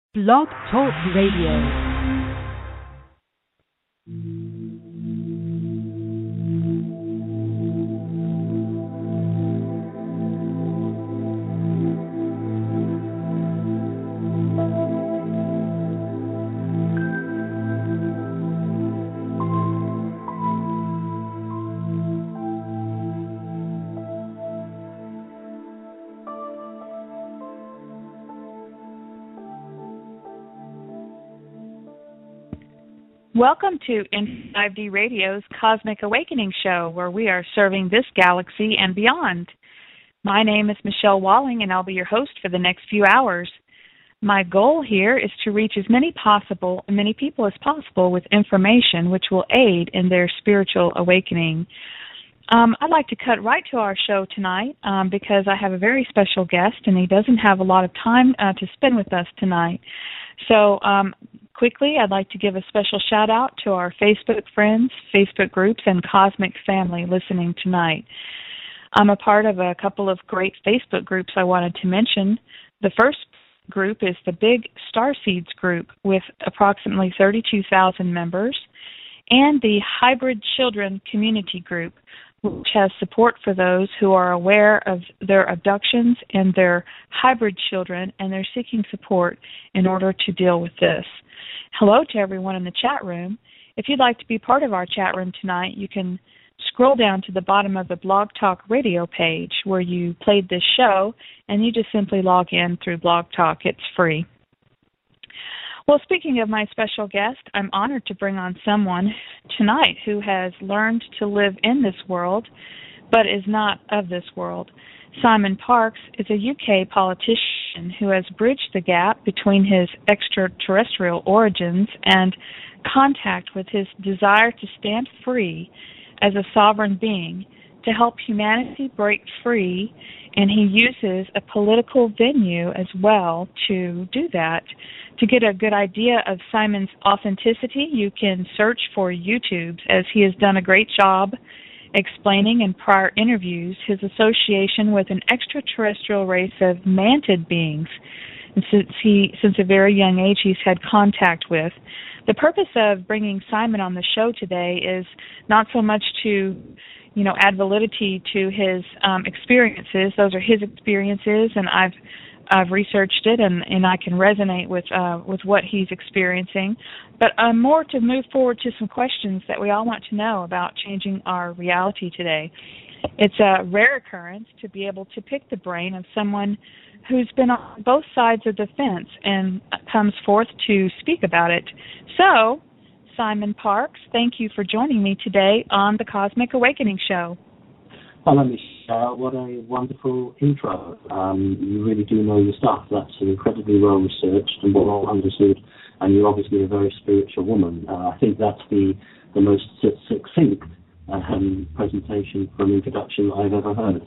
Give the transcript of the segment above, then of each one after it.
Blog Talk Radio. Welcome to N5D Radio's Cosmic Awakening Show, where we are serving this galaxy and beyond. My name is Michelle Walling, and I'll be your host for the next few hours. My goal here is to reach as many people as possible with information which will aid in their spiritual awakening. I'd like to cut right to our show tonight because I have a very special guest, and he doesn't have a lot of time to spend with us tonight. So, quickly, I'd like to give a special shout-out to our Facebook friends, Facebook groups, and Cosmic family listening tonight. I'm a part of a couple of great Facebook groups I wanted to mention. The first group is the Big Starseeds group with approximately 32,000 members, and the Hybrid Children Community group, which has support for those who are aware of their abductions and their hybrid children, and they're seeking support in order to deal with this. Hello to everyone in the chat room. If you'd like to be part of our chat room tonight, you can scroll down to the bottom of the Blog Talk Radio page where you played this show, and you just simply log in through Blog Talk. It's free. Well, speaking of my special guest, I'm honored to bring on someone tonight who has learned to live in this world, but is not of this world. Simon Parkes is a UK politician who has bridged the gap between his extraterrestrial origins and contact with his desire to stand free as a sovereign being to help humanity break free, and he uses a political venue as well to do that. To get a good idea of Simon's authenticity, you can search for YouTube, as he has done a great job explaining in prior interviews his association with an extraterrestrial race of mantid beings, and since a very young age he's had contact with. The purpose of bringing Simon on the show today is not so much to add validity to his experiences. Those are his experiences, and I've researched it, and I can resonate with what he's experiencing. But more to move forward to some questions that we all want to know about changing our reality today. It's a rare occurrence to be able to pick the brain of someone who's been on both sides of the fence and comes forth to speak about it. So, Simon Parkes, thank you for joining me today on the Cosmic Awakening Show. Hello, Michelle. What a wonderful intro. You really do know your stuff. That's incredibly well researched and well understood, and you're obviously a very spiritual woman. I think that's the most succinct presentation from introduction I've ever heard.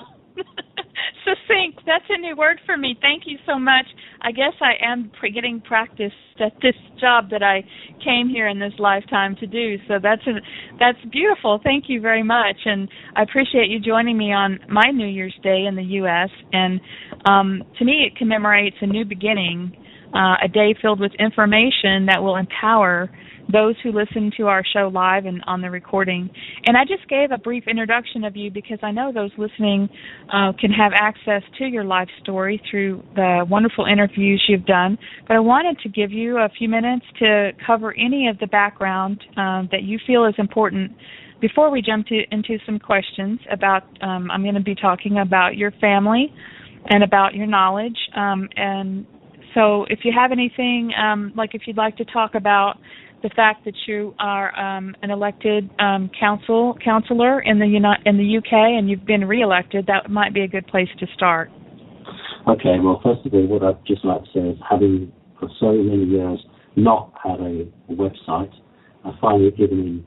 Succinct. That's a new word for me. Thank you so much. I guess I am getting practice at this job that I came here in this lifetime to do. So that's beautiful. Thank you very much, and I appreciate you joining me on my New Year's Day in the U.S. And to me, it commemorates a new beginning, a day filled with information that will empower those who listen to our show live and on the recording. And I just gave a brief introduction of you because I know those listening can have access to your life story through the wonderful interviews you've done. But I wanted to give you a few minutes to cover any of the background that you feel is important before we jump into some questions about, I'm going to be talking about your family and about your knowledge. And so if you have anything, like if you'd like to talk about the fact that you are an elected counselor in the UK and you've been reelected, that might be a good place to start. Okay, well, first of all, what I'd just like to say is, having for so many years not had a website, I finally given in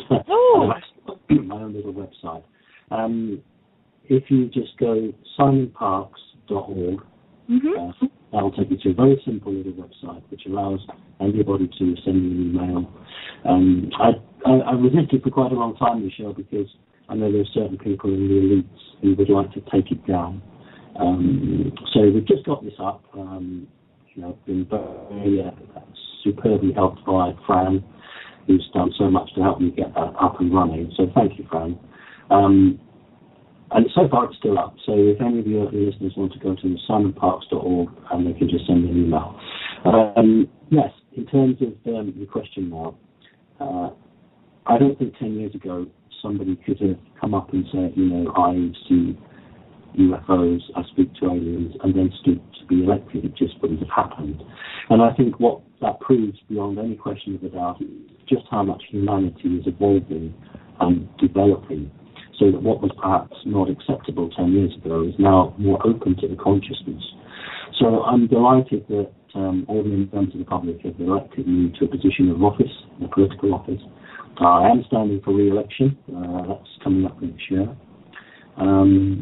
my own little website. If you just go simonparkes.org, that'll take you to a very simple little website which allows anybody to send me an email. I resisted for quite a long time, Michelle, because I know there are certain people in the elites who would like to take it down. So we've just got this up. I've been very superbly helped by Fran, who's done so much to help me get that up and running. So thank you, Fran. And so far it's still up. So if any of your listeners want to go to simonparks.org, and they can just send me an email. Yes, in terms of the question now, I don't think 10 years ago somebody could have come up and said, I see UFOs, I speak to aliens, and then stood to be elected. It just wouldn't have happened. And I think what that proves beyond any question of a doubt is just how much humanity is evolving and developing, so that what was perhaps not acceptable 10 years ago is now more open to the consciousness. So I'm delighted that ordinary members of the public have elected me to a position of office, a political office. I am standing for re-election. That's coming up next year. And,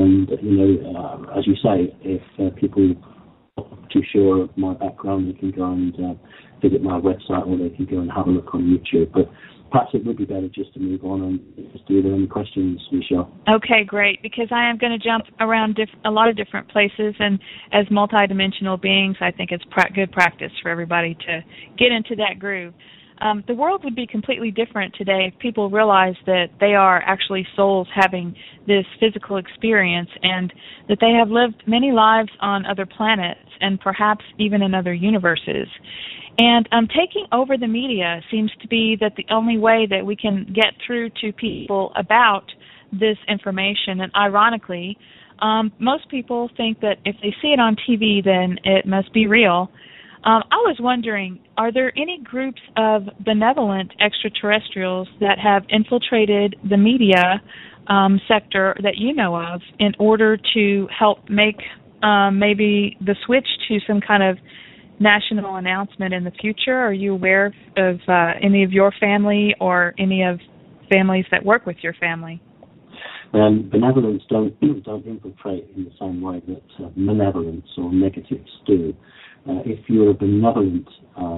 as you say, if people are too sure of my background, they can go and visit my website, or they can go and have a look on YouTube. But perhaps it would be better just to move on and just do any questions, Michelle. Okay, great, because I am going to jump around a lot of different places, and as multidimensional beings, I think it's good practice for everybody to get into that groove. The world would be completely different today if people realized that they are actually souls having this physical experience, and that they have lived many lives on other planets and perhaps even in other universes. And taking over the media seems to be that the only way that we can get through to people about this information. And ironically, most people think that if they see it on TV, then it must be real. I was wondering, are there any groups of benevolent extraterrestrials that have infiltrated the media sector that you know of in order to help make maybe the switch to some kind of national announcement in the future? Are you aware of any of your family or any of families that work with your family? Benevolence don't infiltrate in the same way that malevolence or negatives do. If you're a benevolent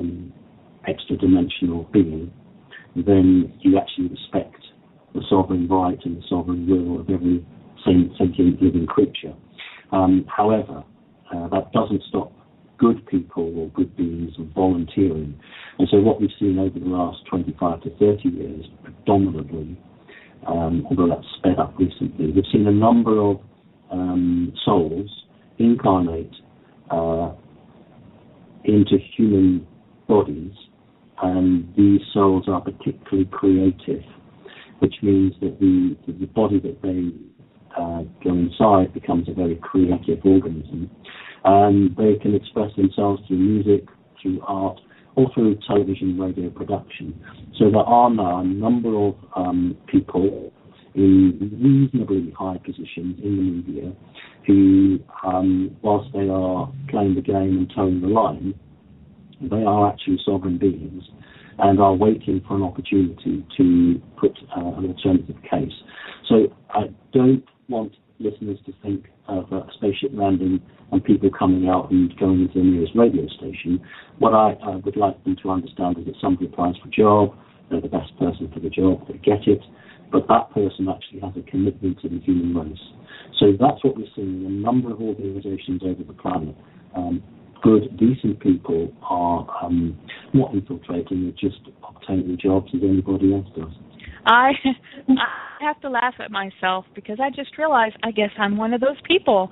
extra-dimensional being, then you actually respect the sovereign right and the sovereign will of every sentient living creature. However, that doesn't stop good people or good beings volunteering. And so what we've seen over the last 25 to 30 years, predominantly, although that's sped up recently, we've seen a number of souls incarnate into human bodies, and these souls are particularly creative, which means that the body that they go inside becomes a very creative organism, and they can express themselves through music, through art, or through television, radio production. So there are now a number of people in reasonably high positions in the media who, whilst they are playing the game and towing the line, they are actually sovereign beings and are waiting for an opportunity to put an alternative case. So I don't want listeners to think of a spaceship landing and people coming out and going into the nearest radio station. What I would like them to understand is that somebody applies for a job, they're the best person for the job, they get it, but that person actually has a commitment to the human race. So that's what we're seeing in a number of organizations over the planet. Good, decent people are not infiltrating, they're just obtaining jobs as anybody else does. I have to laugh at myself because I just realized I guess I'm one of those people.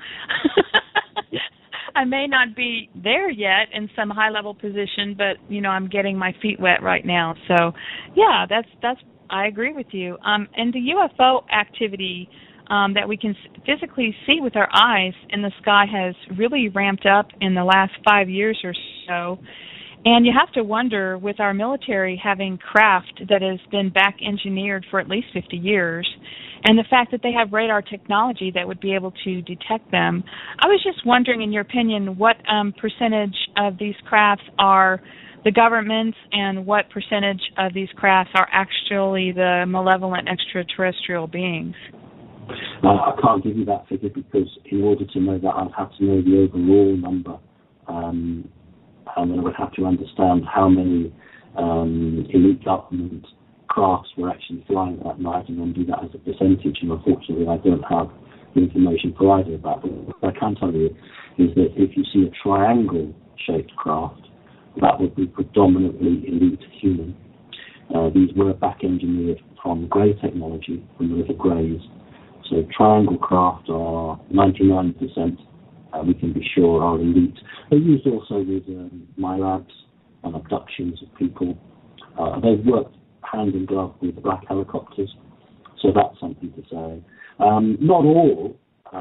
I may not be there yet in some high-level position, but, I'm getting my feet wet right now. So, yeah, that's I agree with you. And the UFO activity that we can physically see with our eyes in the sky has really ramped up in the last 5 years or so. And you have to wonder, with our military having craft that has been back engineered for at least 50 years, and the fact that they have radar technology that would be able to detect them, I was just wondering, in your opinion, what percentage of these crafts are the government's and what percentage of these crafts are actually the malevolent extraterrestrial beings? I can't give you that figure because in order to know that, I'd have to know the overall number. And then I would have to understand how many elite government crafts were actually flying that night and then do that as a percentage. And unfortunately, I don't have the information for either of that. But what I can tell you is that if you see a triangle shaped craft, that would be predominantly elite human. These were back engineered from grey technology, from the little greys. So triangle craft are 99%, we can be sure, are elite. They're used also with MIRABs and abductions of people. They've worked hand in glove with black helicopters, so that's something to say. Not all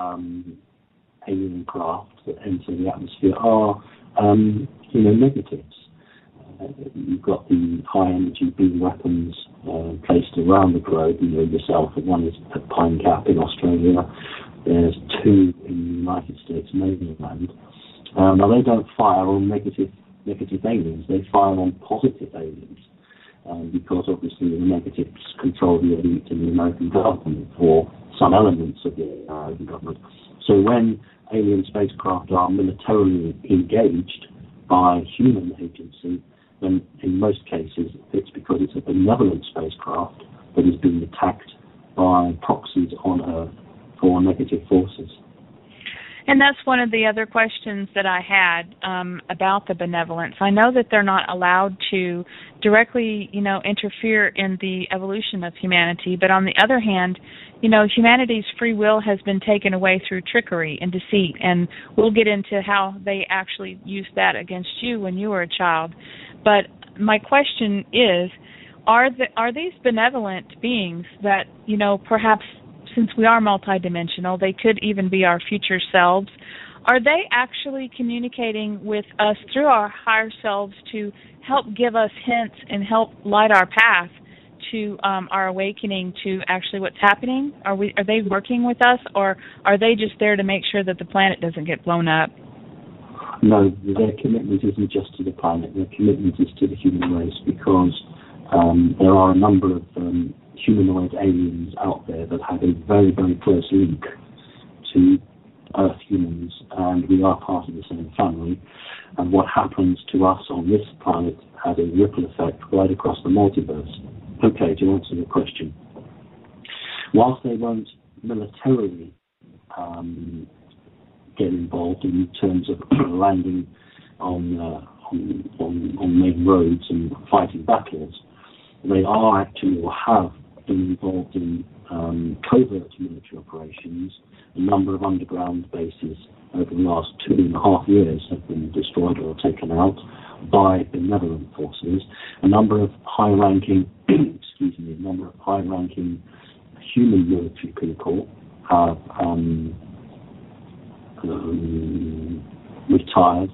alien craft that enter the atmosphere are, negatives. You've got the high-energy beam weapons placed around the globe. You know yourself, and one is at Pine Gap in Australia. There's 2 in the United States mainland. Now, they don't fire on negative aliens. They fire on positive aliens, because obviously the negatives control the elite in the American government, or some elements of the American government. So when alien spacecraft are militarily engaged by human agency, then in most cases it's because it's a benevolent spacecraft that is being attacked by proxies on Earth for negative forces. And that's one of the other questions that I had about the benevolence. I know that they're not allowed to directly, interfere in the evolution of humanity, but on the other hand, humanity's free will has been taken away through trickery and deceit, and we'll get into how they actually used that against you when you were a child. But my question is, are these benevolent beings that, perhaps since we are multidimensional, they could even be our future selves, are they actually communicating with us through our higher selves to help give us hints and help light our path to our awakening to actually what's happening? Are they working with us, or are they just there to make sure that the planet doesn't get blown up? No, their commitment isn't just to the planet. Their commitment is to the human race, because there are a number of humanoid aliens out there that have a very, very close link to Earth humans, and we are part of the same family. And what happens to us on this planet has a ripple effect right across the multiverse. Okay, to answer the question, whilst they won't militarily get involved in terms of landing on main roads and fighting battles, they are actually, or have been involved in covert military operations. A number of underground bases over the last 2.5 years have been destroyed or taken out by benevolent forces. A number of high-ranking, human military people have retired.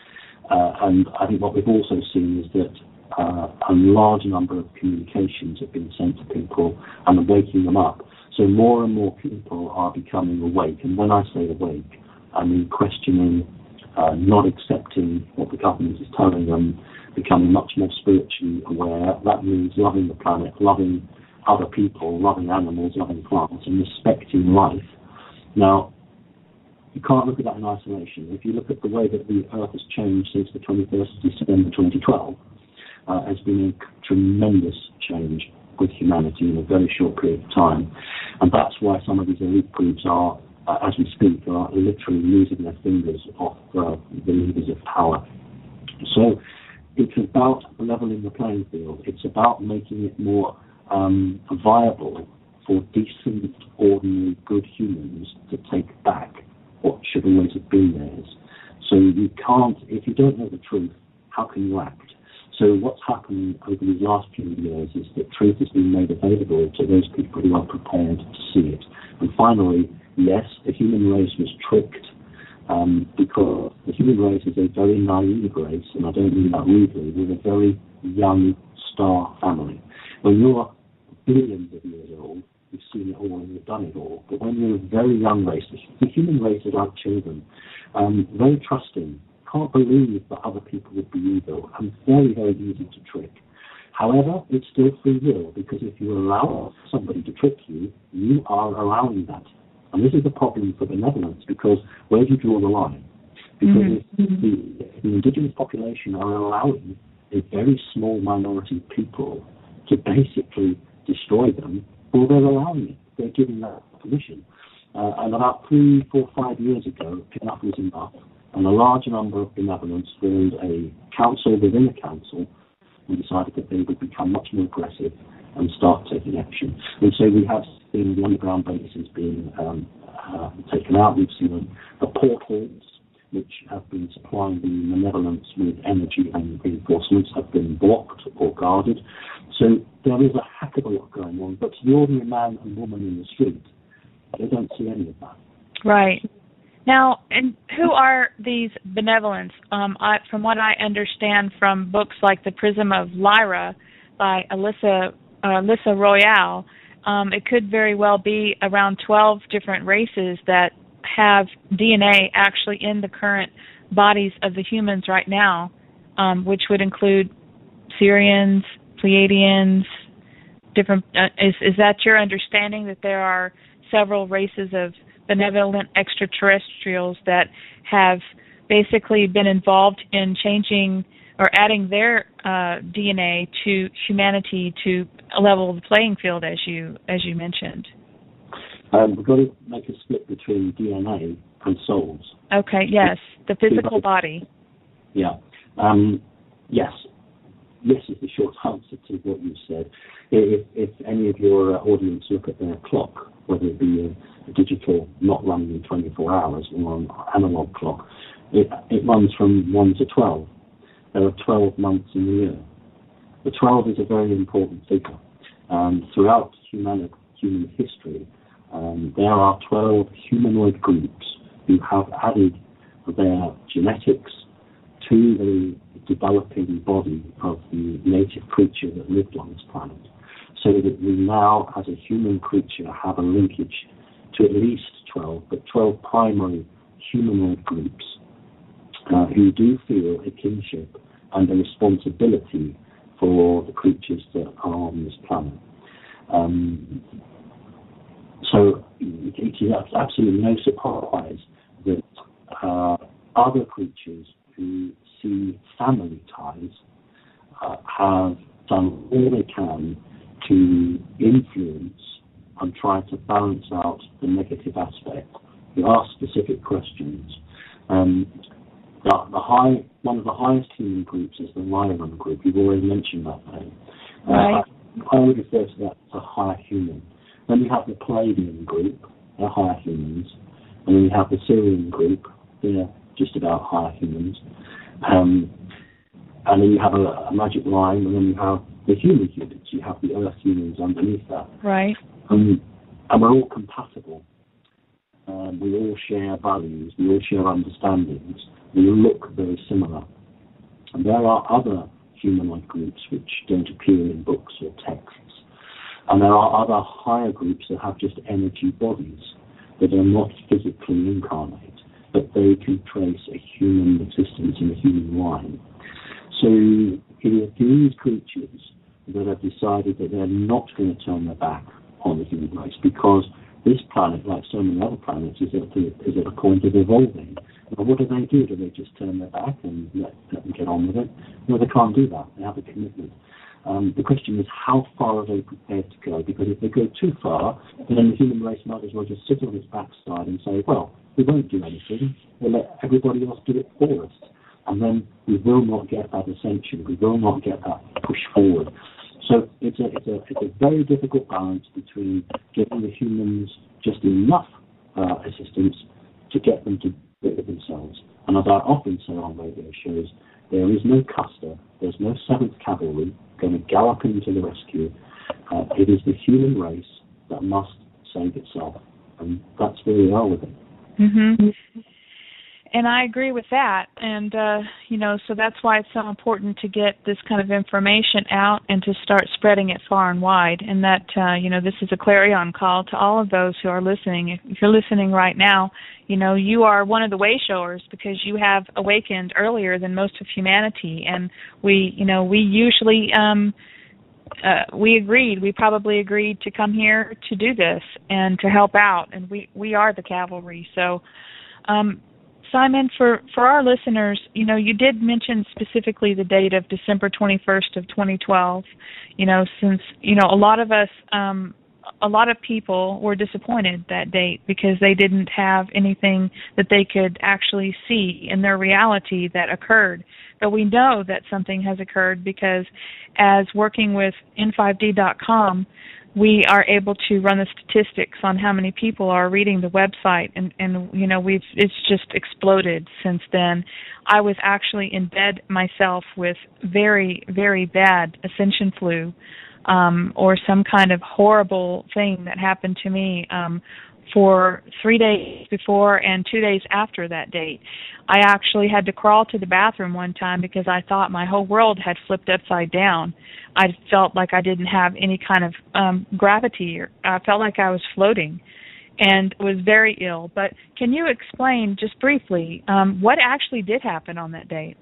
And I think what we've also seen is that a large number of communications have been sent to people and waking them up. So more and more people are becoming awake. And when I say awake, I mean questioning, not accepting what the government is telling them, becoming much more spiritually aware. That means loving the planet, loving other people, loving animals, loving plants, and respecting life. Now, you can't look at that in isolation. If you look at the way that the Earth has changed since the 21st of December 2012, has been a tremendous change with humanity in a very short period of time. And that's why some of these elite groups are, as we speak, are literally losing their fingers off the levers of power. So it's about leveling the playing field. It's about making it more viable for decent, ordinary, good humans to take back what should always have been theirs. So you can't, if you don't know the truth, how can you act? So what's happened over these last few years is that truth has been made available to those people who are prepared to see it. And finally, yes, the human race was tricked, because the human race is a very naive race, and I don't mean that rudely. We're a very young star family. When you're billions of years old, you've seen it all and you've done it all. But when you're a very young race, the human race is like children, very trusting, can't believe that other people would be evil, and very, very easy to trick. However, it's still free will, because if you allow somebody to trick you, you are allowing that. And this is the problem for benevolence, because where do you draw the line? Because if the indigenous population are allowing a very small minority of people to basically destroy them, well, they're allowing it. They're giving that permission. And about 3, 4, 5 years ago, enough was enough. And a large number of benevolents formed a council within a council and decided that they would become much more aggressive and start taking action. And so we have seen the underground bases being taken out. We've seen the portals, which have been supplying the malevolence with energy and reinforcements, have been blocked or guarded. So there is a heck of a lot going on, but to the ordinary man and woman in the street, they don't see any of that. Right. Now, and who are these benevolents? From what I understand from books like The Prism of Lyra by Alyssa Royale, it could very well be around 12 different races that have DNA actually in the current bodies of the humans right now, which would include Syrians, Pleiadians, different. Is that your understanding, that there are several races of benevolent extraterrestrials that have basically been involved in changing or adding their DNA to humanity to level the playing field, as you mentioned? We've got to make a split between DNA and souls. Okay, yes, the physical body. Yeah. Yes. Yes is the short answer to what you said. If any of your audience look at their clock, whether it be a digital not running in 24 hours or an analog clock, it runs from 1 to 12. There are 12 months in the year. The 12 is a very important figure. Throughout human history, there are 12 humanoid groups who have added their genetics to the developing body of the native creature that lived on this planet, so that we now, as a human creature, have a linkage to at least 12, but 12 primary humanoid groups who do feel a kinship and a responsibility for the creatures that are on this planet. So it is absolutely no surprise that other creatures who see family ties have done all they can to influence and try to balance out the negative aspect. You ask specific questions. One of the highest human groups is the Lyran group. You've already mentioned that name. Right. I would refer to that as a higher human. Then we have the Pleiadian group, they're higher humans. And then we have the Syrian group, they're just about higher humans. And then you have a magic line, and then you have the human humans. You have the earth humans underneath that. Right. And we're all compatible. We all share values. We all share understandings. We look very similar. And there are other humanoid groups which don't appear in books or texts. And there are other higher groups that have just energy bodies that are not physically incarnate, but they can trace a human existence in a human line. So it is these creatures that have decided that they're not going to turn their back on the human race, because this planet, like so many other planets, is at a point of evolving. Now, what do? Do they just turn their back and let them get on with it? No, they can't do that. They have a commitment. The question is, how far are they prepared to go? Because if they go too far, then the human race might as well just sit on its backside and say, well, we won't do anything. We'll let everybody else do it for us. And then we will not get that ascension. We will not get that push forward. So it's a very difficult balance between giving the humans just enough assistance to get them to do it themselves. And as I often say on radio shows, there is no Custer, there's no 7th Cavalry going to gallop into the rescue. It is the human race that must save itself. And that's where we are with it. Mm-hmm. And I agree with that. And, so that's why it's so important to get this kind of information out and to start spreading it far and wide. And that, this is a clarion call to all of those who are listening. If you're listening right now, you are one of the way showers, because you have awakened earlier than most of humanity. And we usually, we probably agreed to come here to do this and to help out. And we are the cavalry. So, Simon, for our listeners, you did mention specifically the date of December 21st of 2012. Since a lot of us a lot of people were disappointed that date because they didn't have anything that they could actually see in their reality that occurred. But we know that something has occurred because as working with N5D.com, we are able to run the statistics on how many people are reading the website, and you know, it's just exploded since then. I was actually in bed myself with very, very bad ascension flu, or some kind of horrible thing that happened to me for 3 days before and 2 days after that date. I actually had to crawl to the bathroom one time because I thought my whole world had flipped upside down. I felt like I didn't have any kind of gravity. I felt like I was floating and was very ill. But can you explain just briefly what actually did happen on that date?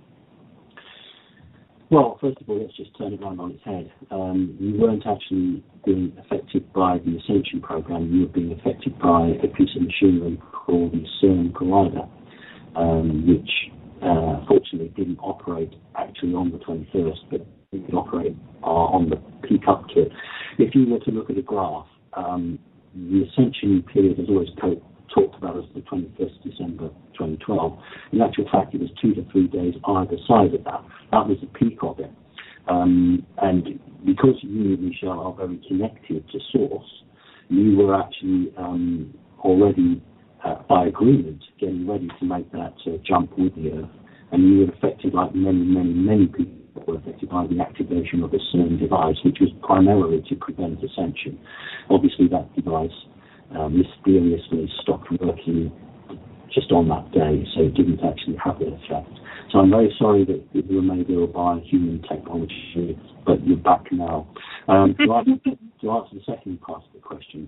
Well, first of all, let's just turn it around on its head. You weren't actually being affected by the Ascension program. You were being affected by a piece of machinery called the CERN Collider, which fortunately didn't operate actually on the 21st, but it could operate on the P-Cup kit. If you were to look at a graph, the Ascension period is always talked about as the 21st December 2012. In actual fact, it was 2 to 3 days either side of that. That was the peak of it. And because you, Michelle, are very connected to Source, you were actually already, by agreement, getting ready to make that jump with the Earth. And you were affected, like many people were affected by the activation of the CERN device, which was primarily to prevent ascension. Obviously, that device mysteriously stopped working just on that day, so it didn't actually have the effect. So I'm very sorry that you were made ill by human technology, but you're back now. To answer the second part of the question,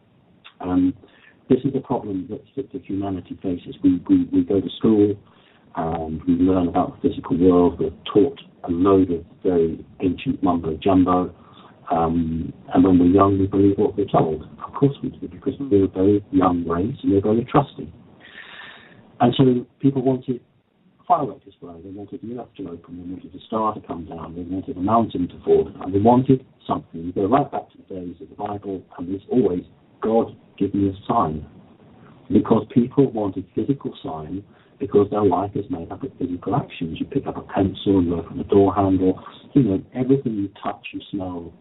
this is a problem that humanity faces. We go to school and we learn about the physical world. We're taught a load of very ancient mumbo jumbo. And when we're young, we believe what we're told. Of course we do, because we're a very young race and we're very trusting. And so people wanted fireworks display. They wanted the earth to open. They wanted a star to come down. They wanted a mountain to fall down. They wanted something. You go right back to the days of the Bible, and there's always God give me a sign. Because people wanted physical sign, because their life is made up of physical actions. You pick up a pencil, you open a door handle, you know, everything you touch, you smell.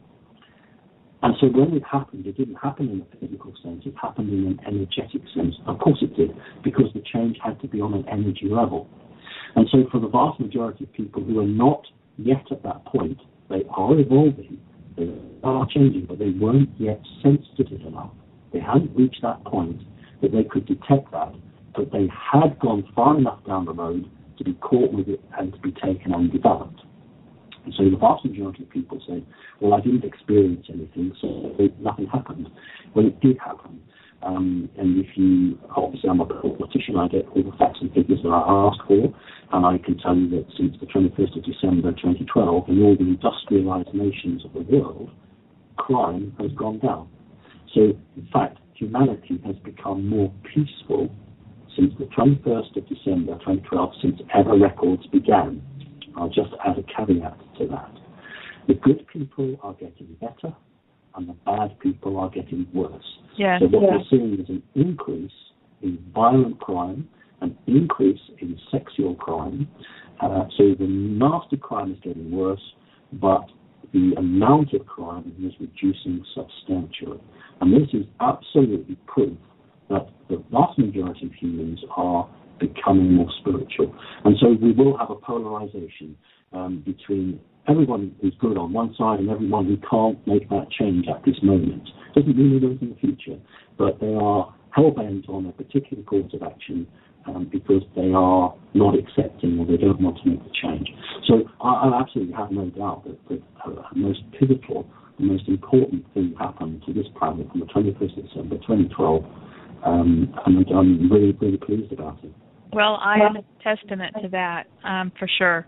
And so when it happened, it didn't happen in a physical sense, it happened in an energetic sense. Of course it did, because the change had to be on an energy level. And so for the vast majority of people who are not yet at that point, they are evolving, they are changing, but they weren't yet sensitive enough. They hadn't reached that point that they could detect that, but they had gone far enough down the road to be caught with it and to be taken and developed. And so the vast majority of people say, well, I didn't experience anything, so nothing happened. Well, it did happen. And if you, obviously I'm a politician, I get all the facts and figures that I ask for, and I can tell you that since the 21st of December 2012, in all the industrialized nations of the world, crime has gone down. So, in fact, humanity has become more peaceful since the 21st of December 2012, since ever records began. I'll just add a caveat to that. The good people are getting better, and the bad people are getting worse. So what we're seeing is an increase in violent crime, an increase in sexual crime. So the nasty crime is getting worse, but the amount of crime is reducing substantially. And this is absolutely proof that the vast majority of humans are becoming more spiritual. And so we will have a polarization between everyone who's good on one side and everyone who can't make that change at this moment. Doesn't mean they don't in the future, but they are hell-bent on a particular course of action because they are not accepting or they don't want to make the change. So I absolutely have no doubt that the most pivotal, the most important thing happened to this planet on the 21st of December 2012, and I'm really, really pleased about it. Well, I am a testament to that, for sure.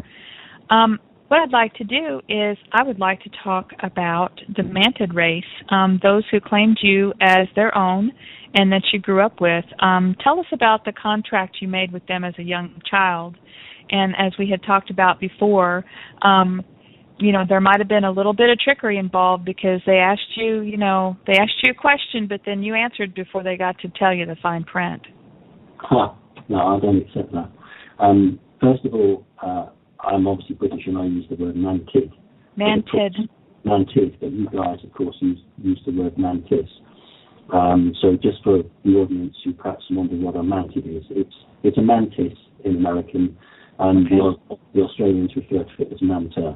What I'd like to do is I would like to talk about the mantid race, those who claimed you as their own and that you grew up with. Tell us about the contract you made with them as a young child. And as we had talked about before, there might have been a little bit of trickery involved because they asked you, they asked you a question, but then you answered before they got to tell you the fine print. No, I don't accept that. First of all, I'm obviously British and I use the word mantid. Mantid. Mantid, but you guys, of course, use the word mantis. So just for the audience who perhaps wonder what a mantid is, it's a mantis in American, and the Australians refer to it as manta.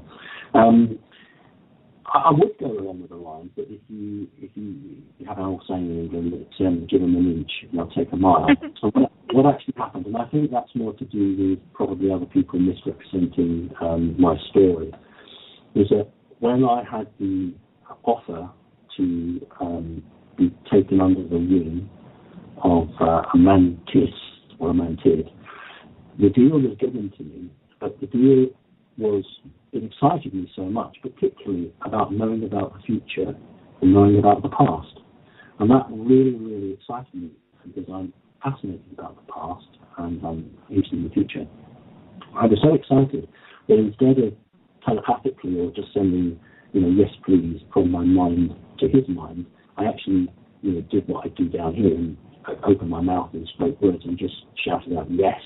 I would go along with the line, but if you have an old saying in England that give them an inch and they'll take a mile. So what actually happened, and I think that's more to do with probably other people misrepresenting my story, is that when I had the offer to be taken under the wing of a mantis or a mantid, the deal was given to me, but the deal it excited me so much, particularly about knowing about the future and knowing about the past. And that really, really excited me because I'm fascinated about the past and I'm interested in the future. I was so excited that instead of telepathically or just sending, yes please from my mind to his mind, I actually, did what I do down here and opened my mouth and spoke words and just shouted out yes.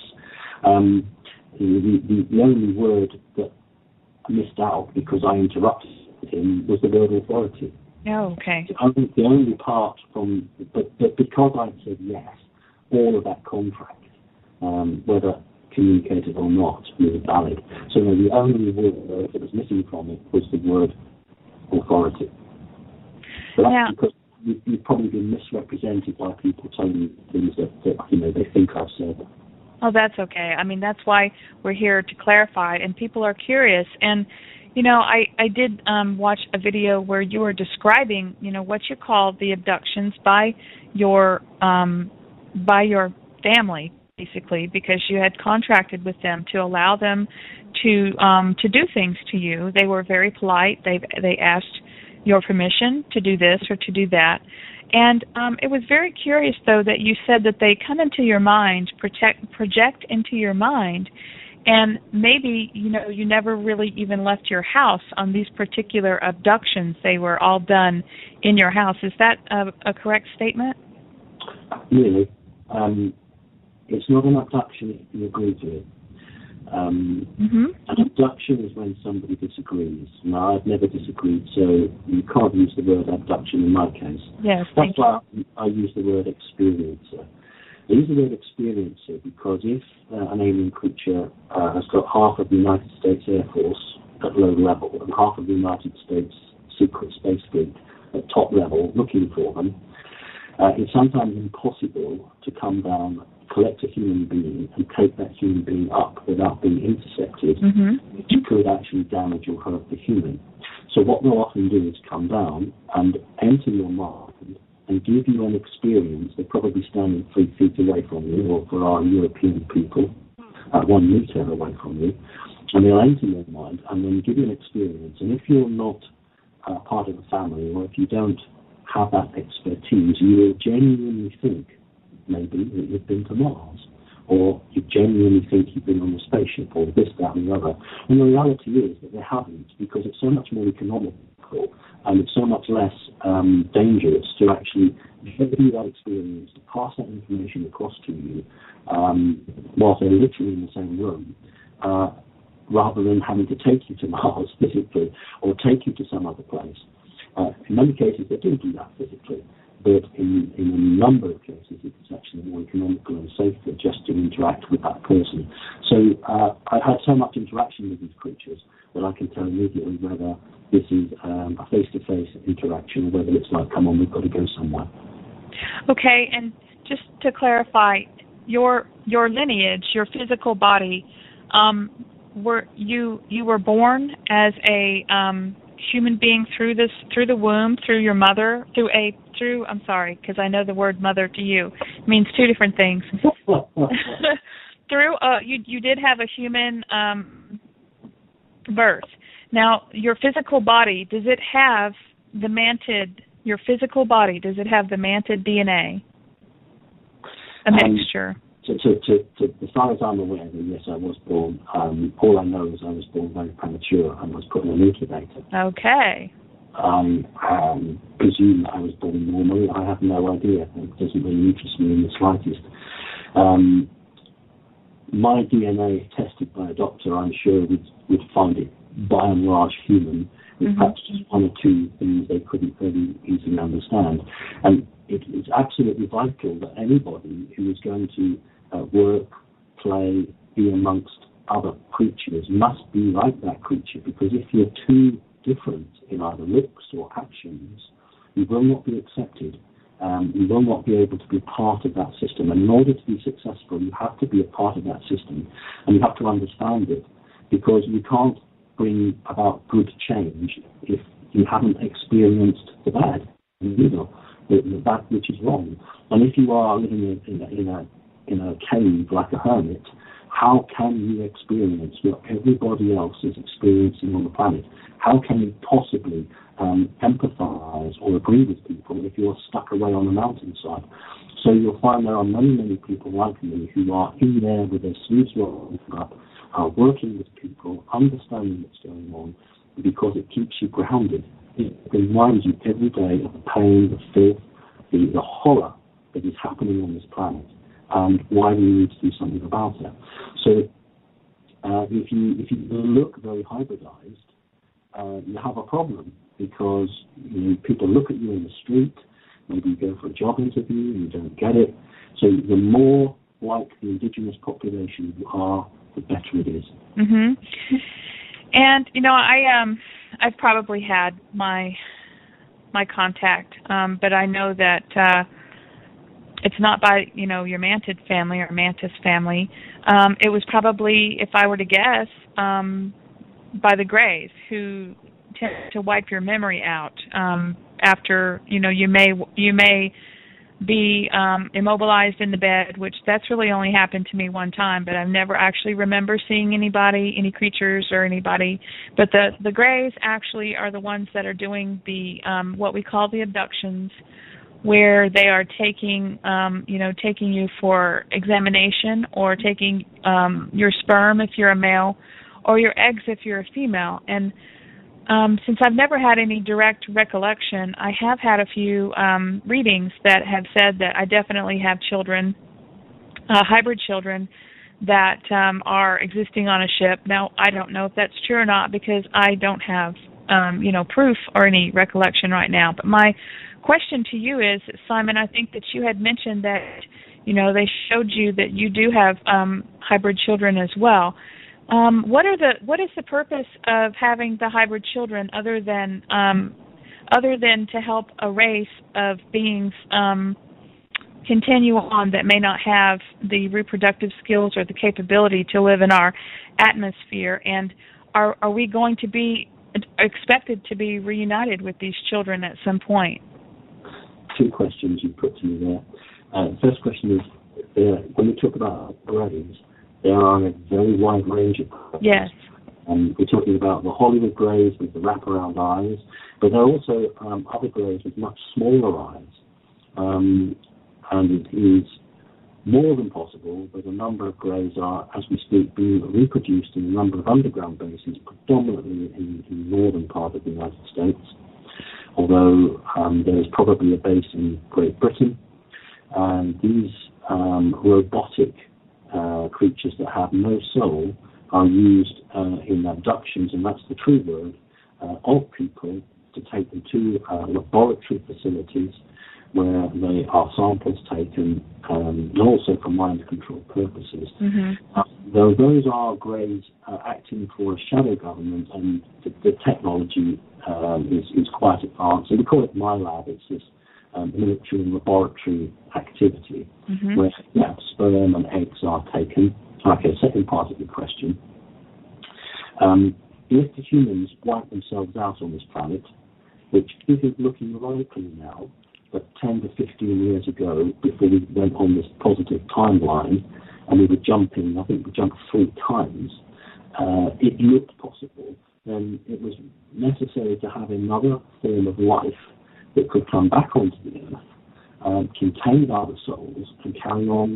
The only word that I missed out because I interrupted him was the word authority. Oh, okay. The only part but because I said yes, all of that contract, whether communicated or not, was valid. So the only word that was missing from it was the word authority. But that's because you've probably been misrepresented by people telling you things that they think I've said. Oh, that's okay. I mean, that's why we're here to clarify, and people are curious. And, I did watch a video where you were describing, what you call the abductions by your family, basically, because you had contracted with them to allow them to do things to you. They were very polite. They asked your permission to do this or to do that. And it was very curious, though, that you said that they come into your mind, project into your mind, and maybe, you never really even left your house on these particular abductions. They were all done in your house. Is that a correct statement? Really. It's not an abduction if you agree to it. An abduction is when somebody disagrees. Now, I've never disagreed, so you can't use the word abduction in my case. Yes, that's why I use the word experiencer. I use the word experiencer because if an alien creature has got half of the United States Air Force at low level and half of the United States Secret Space Fleet at top level looking for them, it's sometimes impossible to come down, collect a human being and take that human being up without being intercepted, which could actually damage or hurt the human. So what they'll often do is come down and enter your mind and give you an experience. They're probably standing 3 feet away from you, or for our European people, 1 meter away from you, and they'll enter your mind and then give you an experience. And if you're not part of the family, or if you don't have that expertise, you will genuinely think maybe that you've been to Mars, or you genuinely think you've been on a spaceship, or this, that, and the other. And the reality is that they haven't, because it's so much more economical and it's so much less dangerous to actually give you that experience, to pass that information across to you whilst they're literally in the same room, rather than having to take you to Mars physically or take you to some other place. In many cases, they do that physically, but in a number of cases, it's actually more economical and safer just to interact with that person. So I've had so much interaction with these creatures that I can tell immediately whether this is a face-to-face interaction or whether it's like, come on, we've got to go somewhere. Okay, and just to clarify, your lineage, your physical body, you were born as a human being through the womb, through your mother, I'm sorry, because I know the word mother to you means 2 different things. You did have a human birth. Now, your physical body, does it have the mantid? Your physical body, does it have the mantid DNA? A mixture. as far as I'm aware, then yes, I was born. All I know is I was born very premature and was put in an incubator. Okay. I presume I was born normally. I have no idea. It doesn't really interest me in the slightest. My DNA, if tested by a doctor, I'm sure would find it by and large human, with perhaps just one or two things they couldn't really easily understand. And it is absolutely vital that anybody who is going to work, play, be amongst other creatures must be like that creature, because if you're too different in either looks or actions, you will not be accepted. You will not be able to be part of that system. And in order to be successful, you have to be a part of that system, and you have to understand it, because you can't bring about good change if you haven't experienced the bad, the bad which is wrong. And if you are living in a cave like a hermit, how can you experience what everybody else is experiencing on the planet? How can you possibly empathize or agree with people if you're stuck away on the mountainside? So you'll find there are many, many people like me who are in there with their sleeves rolled up, working with people, understanding what's going on, because it keeps you grounded. It reminds you every day of the pain, the filth, the horror that is happening on this planet, and why we need to do something about it. So if you look very hybridized, you have a problem, because people look at you in the street, maybe you go for a job interview and you don't get it. So the more like the indigenous population you are, the better it is. Mm-hmm. And I've probably had my contact, but I know that it's not by your mantid family or mantis family. It was probably, if I were to guess, by the Greys, who tend to wipe your memory out after you may be immobilized in the bed, which that's really only happened to me one time, but I've never actually remember seeing anybody, any creatures or anybody. But the Greys actually are the ones that are doing the what we call the abductions, where they are taking you for examination, or taking your sperm if you're a male, or your eggs if you're a female. And since I've never had any direct recollection, I have had a few readings that have said that I definitely have children, hybrid children, that are existing on a ship. Now, I don't know if that's true or not, because I don't have, proof or any recollection right now. But my question to you is, Simon, I think that you had mentioned that, they showed you that you do have hybrid children as well. What is the purpose of having the hybrid children, other than to help a race of beings continue on that may not have the reproductive skills or the capability to live in our atmosphere? And are we going to be expected to be reunited with these children at some point? Two questions you put to me there. The first question is, when we talk about Greys, there are a very wide range of Greys. Yes. We're talking about the Hollywood Greys with the wraparound eyes, but there are also other Greys with much smaller eyes. And it is more than possible that a number of Greys are, as we speak, being reproduced in a number of underground bases, predominantly in the northern part of the United States, although there is probably a base in Great Britain. And these robotic creatures that have no soul are used in abductions, and that's the true word, of people, to take them to laboratory facilities where they are samples taken, and also for mind control purposes. Mm-hmm. Though those are Greys acting for a shadow government, and the technology is quite advanced. And we call it My Lab. It's this military and laboratory activity, mm-hmm. where sperm and eggs are taken. Okay, second part of your question. If the humans wipe themselves out on this planet, which isn't looking likely now, but 10 to 15 years ago, before we went on this positive timeline, and we were jumping, I think we jumped 3 times, it looked possible, then it was necessary to have another form of life that could come back onto the Earth, contain other souls, and carry on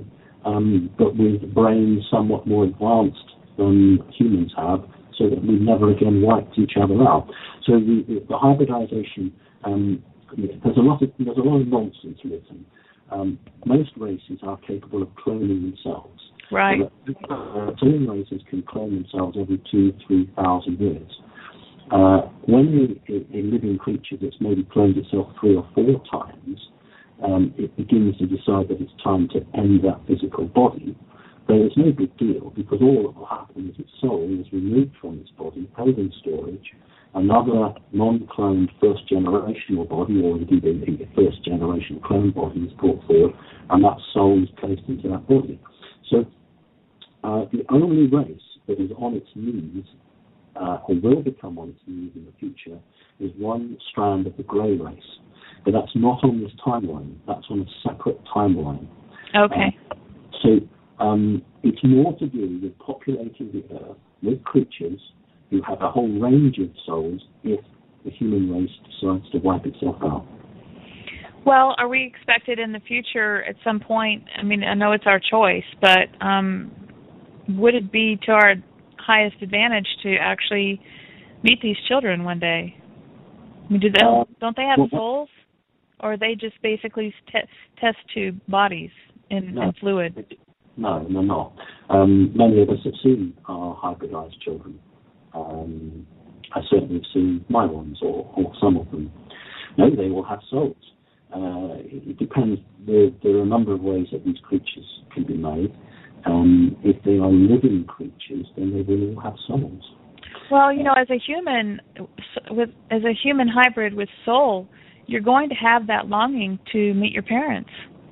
but with brains somewhat more advanced than humans have, so that we never again wiped each other out. So the hybridization, there's a lot of nonsense written. Most races are capable of cloning themselves. Right. Some races can clone themselves every 2,000-3,000 years. When a living creature that's maybe cloned itself 3 or 4 times, it begins to decide that it's time to end that physical body, then it's no big deal, because all that will happen is its soul is removed from its body, held in storage, another non-cloned first-generational body, or indeed a first-generation clone body, is brought forward, and that soul is placed into that body. So the only race that is on its knees, or will become on its knees in the future, is one strand of the grey race. But that's not on this timeline. That's on a separate timeline. Okay. So it's more to do with populating the Earth with creatures who have a whole range of souls if the human race decides to wipe itself out. Well, are we expected in the future at some point, I mean, I know it's our choice, but would it be to our highest advantage to actually meet these children one day? I mean, don't they have souls? Or are they just basically test tube bodies in fluid? No, they're not. Many of us have seen our hybridized children. I certainly have seen my ones, or some of them. No, they will have souls. It depends. There are a number of ways that these creatures can be made. If they are living creatures, then they will all have souls. Well, as a human hybrid with soul, you're going to have that longing to meet your parents.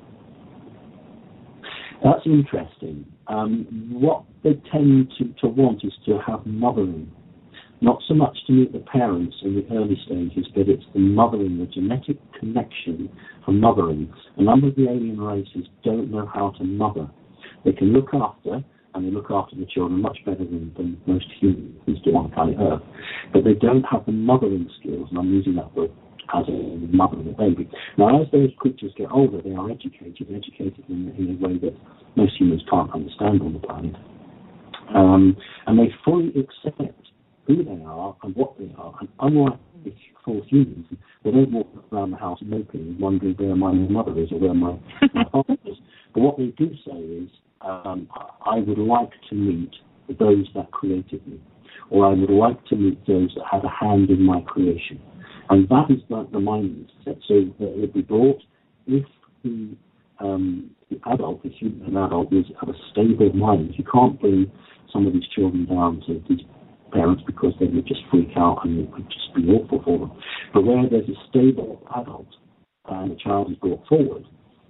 That's interesting. What they tend to want is to have mothering. Not so much to meet the parents in the early stages, but it's the mothering, the genetic connection for mothering. A number of the alien races don't know how to mother. They can look after, and they look after the children much better than most humans do on planet Earth. But they don't have the mothering skills, and I'm using that word as a mother of a baby. Now, as those creatures get older, they are educated in a way that most humans can't understand on the planet. And they fully accept who they are and what they are. And unlike for humans, they don't walk around the house moping, wondering where my mother is or where my father is. But what they do say is, I would like to meet those that created me, or I would like to meet those that had a hand in my creation. And that is the mindset. So that it would be brought if the adult, the human adult, is of a stable mind. You can't bring some of these children down to these parents because they would just freak out and it would just be awful for them. But where there's a stable adult and the child is brought forward,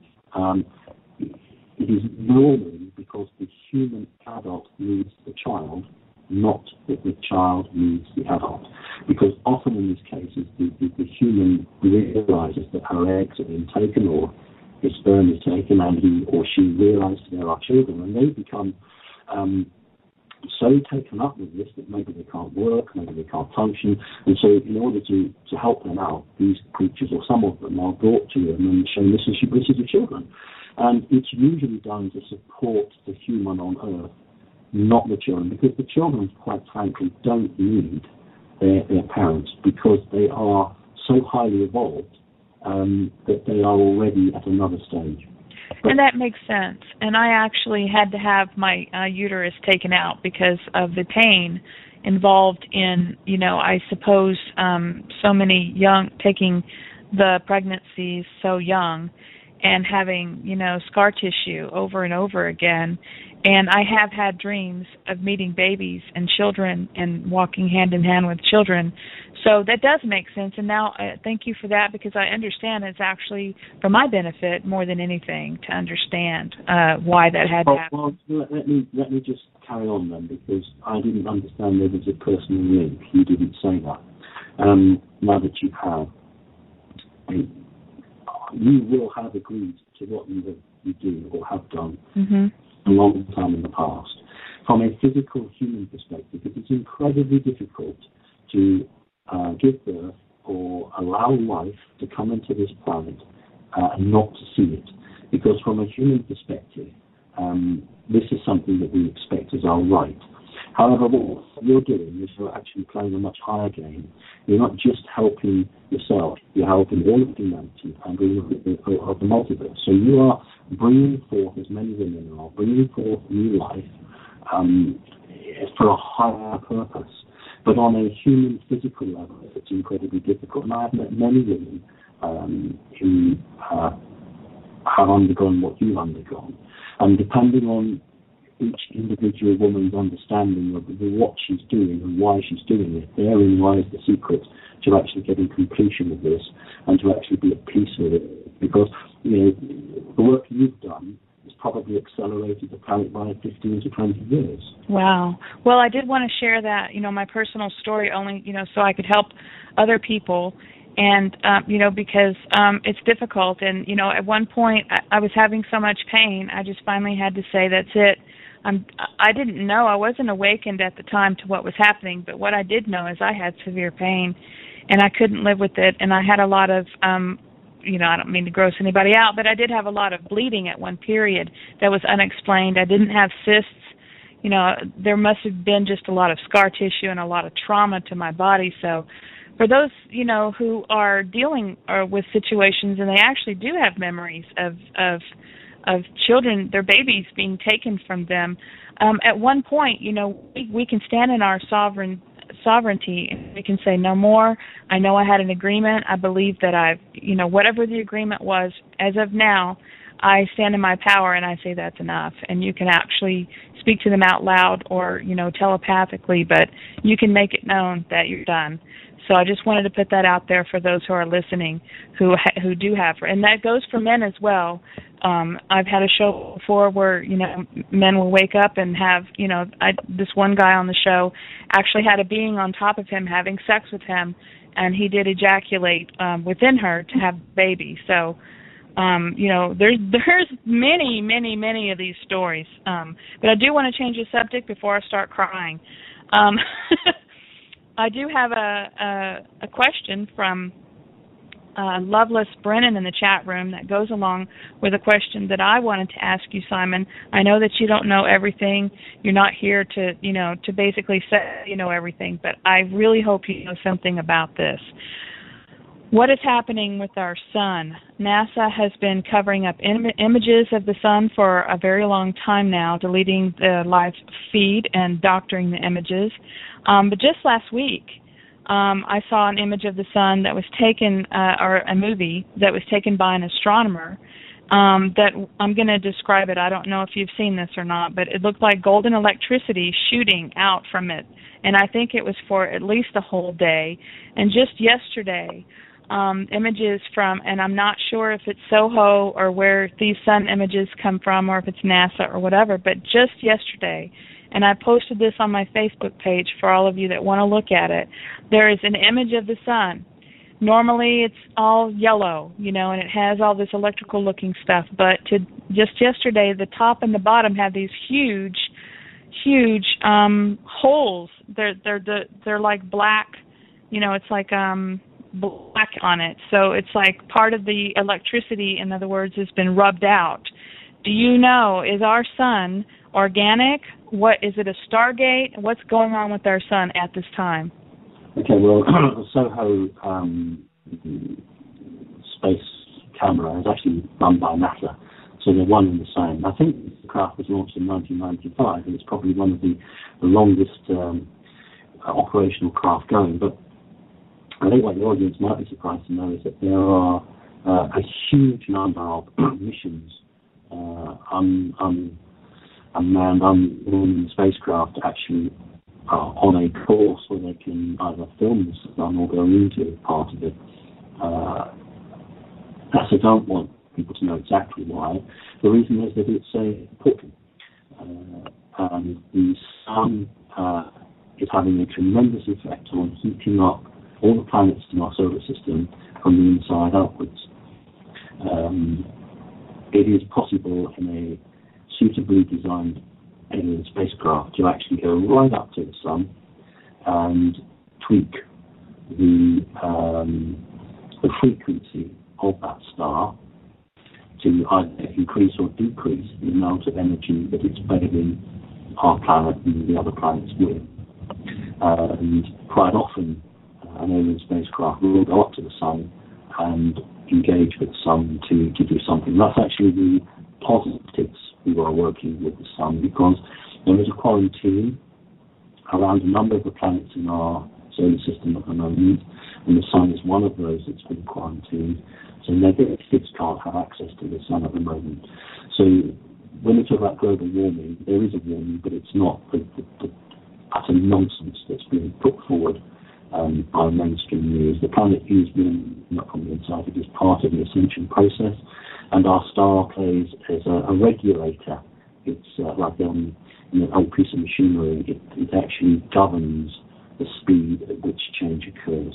it is normally because the human adult needs the child, not that the child needs the adult. Because often in these cases, the human realizes that her eggs have been taken or his sperm is taken, and he or she realizes there are children, and they become so taken up with this that maybe they can't work, maybe they can't function, and so in order to help them out, these creatures, or some of them, are brought to them and shown this is your children. And it's usually done to support the human on Earth, not the children, because the children, quite frankly, don't need their parents because they are so highly evolved that they are already at another stage. And that makes sense. And I actually had to have my uterus taken out because of the pain involved in, I suppose, so many taking the pregnancies so young and having, scar tissue over and over again. And I have had dreams of meeting babies and children and walking hand in hand with children. So that does make sense. And now thank you for that, because I understand it's actually for my benefit more than anything to understand why that had happened. Well, let me just carry on then, because I didn't understand there was a personal link. You didn't say that. Now that you have, you will have agreed to what you do or have done. Mm-hmm. A long time in the past. From a physical human perspective, it is incredibly difficult to give birth or allow life to come into this planet and not to see it. Because from a human perspective, this is something that we expect as our right. However, what you're doing is you're actually playing a much higher game. You're not just helping yourself, you're helping all of humanity and all of the multiverse. So you are bringing forth, as many women are, bringing forth new life for a higher purpose. But on a human physical level, it's incredibly difficult. And I've met many women who have undergone what you've undergone. And depending on each individual woman's understanding of what she's doing and why she's doing it, therein lies the secret to actually getting completion of this and to actually be at peace with it. Because, the work you've done has probably accelerated the planet by 15 to 20 years. Wow. Well, I did want to share that, my personal story only, so I could help other people. And, because it's difficult. And, at one point I was having so much pain, I just finally had to say, that's it. I didn't know. I wasn't awakened at the time to what was happening. But what I did know is I had severe pain, and I couldn't live with it. And I had a lot of, I don't mean to gross anybody out, but I did have a lot of bleeding at one period that was unexplained. I didn't have cysts. There must have been just a lot of scar tissue and a lot of trauma to my body. So for those, who are dealing with situations and they actually do have memories of children, their babies being taken from them, at one point, we can stand in our sovereignty and we can say no more. I know I had an agreement. I believe that whatever the agreement was, as of now, I stand in my power and I say that's enough. And you can actually speak to them out loud or, telepathically, but you can make it known that you're done. So I just wanted to put that out there for those who are listening who do have, and that goes for men as well. I've had a show before where, men will wake up and have, this one guy on the show actually had a being on top of him having sex with him, and he did ejaculate within her to have a baby. So, there's many, many, many of these stories. But I do want to change the subject before I start crying. I do have a question from Loveless Brennan in the chat room that goes along with a question that I wanted to ask you, Simon. I know that you don't know everything. You're not here to, to basically say you know everything, but I really hope you know something about this. What is happening with our sun? NASA has been covering up images of the sun for a very long time now, deleting the live feed and doctoring the images. But just last week, I saw an image of the sun that was taken, or a movie that was taken by an astronomer. That I'm going to describe it. I don't know if you've seen this or not, but it looked like golden electricity shooting out from it. And I think it was for at least a whole day. And just yesterday, images from, and I'm not sure if it's SOHO or where these sun images come from or if it's NASA or whatever, but just yesterday, and I posted this on my Facebook page for all of you that want to look at it, there is an image of the sun. Normally it's all yellow, and it has all this electrical looking stuff, but just yesterday the top and the bottom have these huge holes. They're like black, it's like black on it. So it's like part of the electricity, in other words, has been rubbed out. Do you know, is our sun organic? What is it, a Stargate? What's going on with our sun at this time? Okay, well, the SOHO space camera is actually run by NASA, so they're one and the same. I think the craft was launched in 1995, and it's probably one of the longest operational craft going. But I think what the audience might be surprised to know is that there are a huge number of missions, unmanned, unmanned spacecraft actually on a course where they can either film the sun or go into part of it. NASA don't want people to know exactly why. The reason is that it's important. And the sun is having a tremendous effect on heating up all the planets in our solar system from the inside upwards. It is possible in a suitably designed alien spacecraft to actually go right up to the sun and tweak the frequency of that star to either increase or decrease the amount of energy that it's bathing our planet and the other planets with. And quite often, an alien spacecraft will go up to the sun and engage with the sun to do something. That's actually the positives we are working with the sun, because there is a quarantine around a number of the planets in our solar system at the moment, and the sun is one of those that's been quarantined. So negatives can't have access to the sun at the moment. So when we talk about global warming, there is a warming, but it's not the utter nonsense that's being put forward by mainstream news. The planet is warming up from the inside. It is part of the ascension process, and our star plays as a regulator. It's like an old piece of machinery. It actually governs the speed at which change occurs.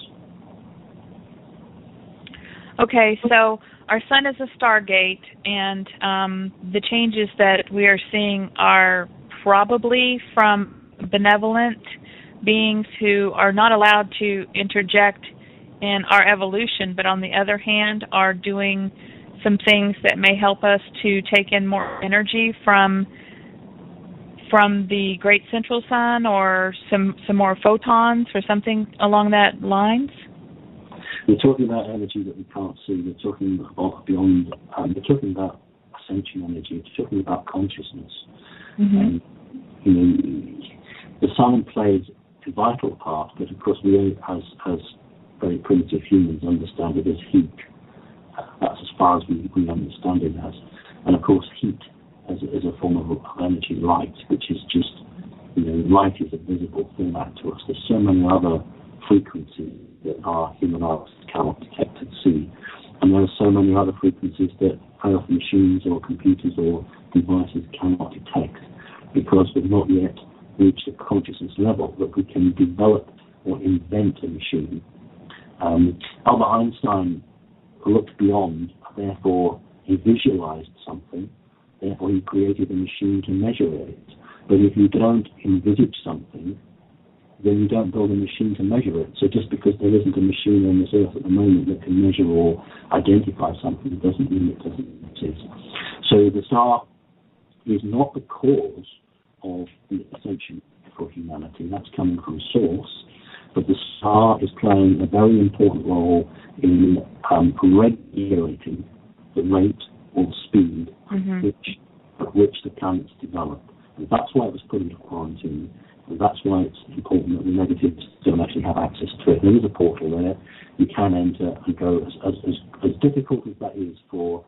Okay, so our sun is a stargate, and the changes that we are seeing are probably from benevolent beings who are not allowed to interject in our evolution, but on the other hand are doing some things that may help us to take in more energy from the great central sun, or some more photons or something along that lines? We're talking about energy that we can't see. We're talking about beyond. We're talking about ascension energy. We're talking about consciousness. Mm-hmm. And the sun plays a vital part, but of course we, as very primitive humans, understand it as heat. That's as far as we understand it as. And of course, heat as a form of energy, light, which is just, light is a visible format to us. There's so many other frequencies that our human eyes cannot detect and see. And there are so many other frequencies that Earth machines or computers or devices cannot detect, because we've not yet reached a consciousness level that we can develop or invent a machine. Albert Einstein looked beyond, therefore he visualized something, therefore he created a machine to measure it. But if you don't envisage something, then you don't build a machine to measure it. So just because there isn't a machine on this earth at the moment that can measure or identify something doesn't mean it doesn't exist. So the star is not the cause of the ascension for humanity. That's coming from source. But the star is playing a very important role in regulating the rate or speed at which the planets develop. And that's why it was put into quarantine. And that's why it's important that the negatives don't actually have access to it. There is a portal there. You can enter and go. As difficult as that is for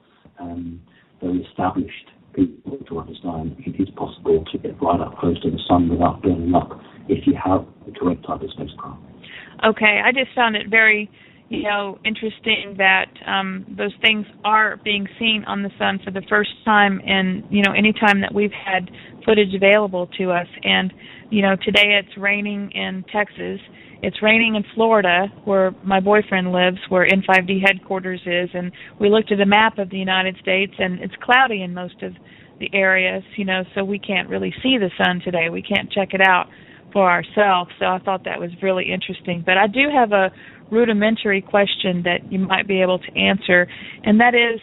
very established people to understand, it is possible to get right up close to the sun without burning up if you have the correct type of spacecraft. Okay, I just found it very, interesting that those things are being seen on the sun for the first time in, any time that we've had footage available to us. And, today it's raining in Texas. It's raining in Florida, where my boyfriend lives, where N5D headquarters is. And we looked at a map of the United States, and it's cloudy in most of the areas, so we can't really see the sun today. We can't check it out for ourselves. So I thought that was really interesting. But I do have a rudimentary question that you might be able to answer, and that is,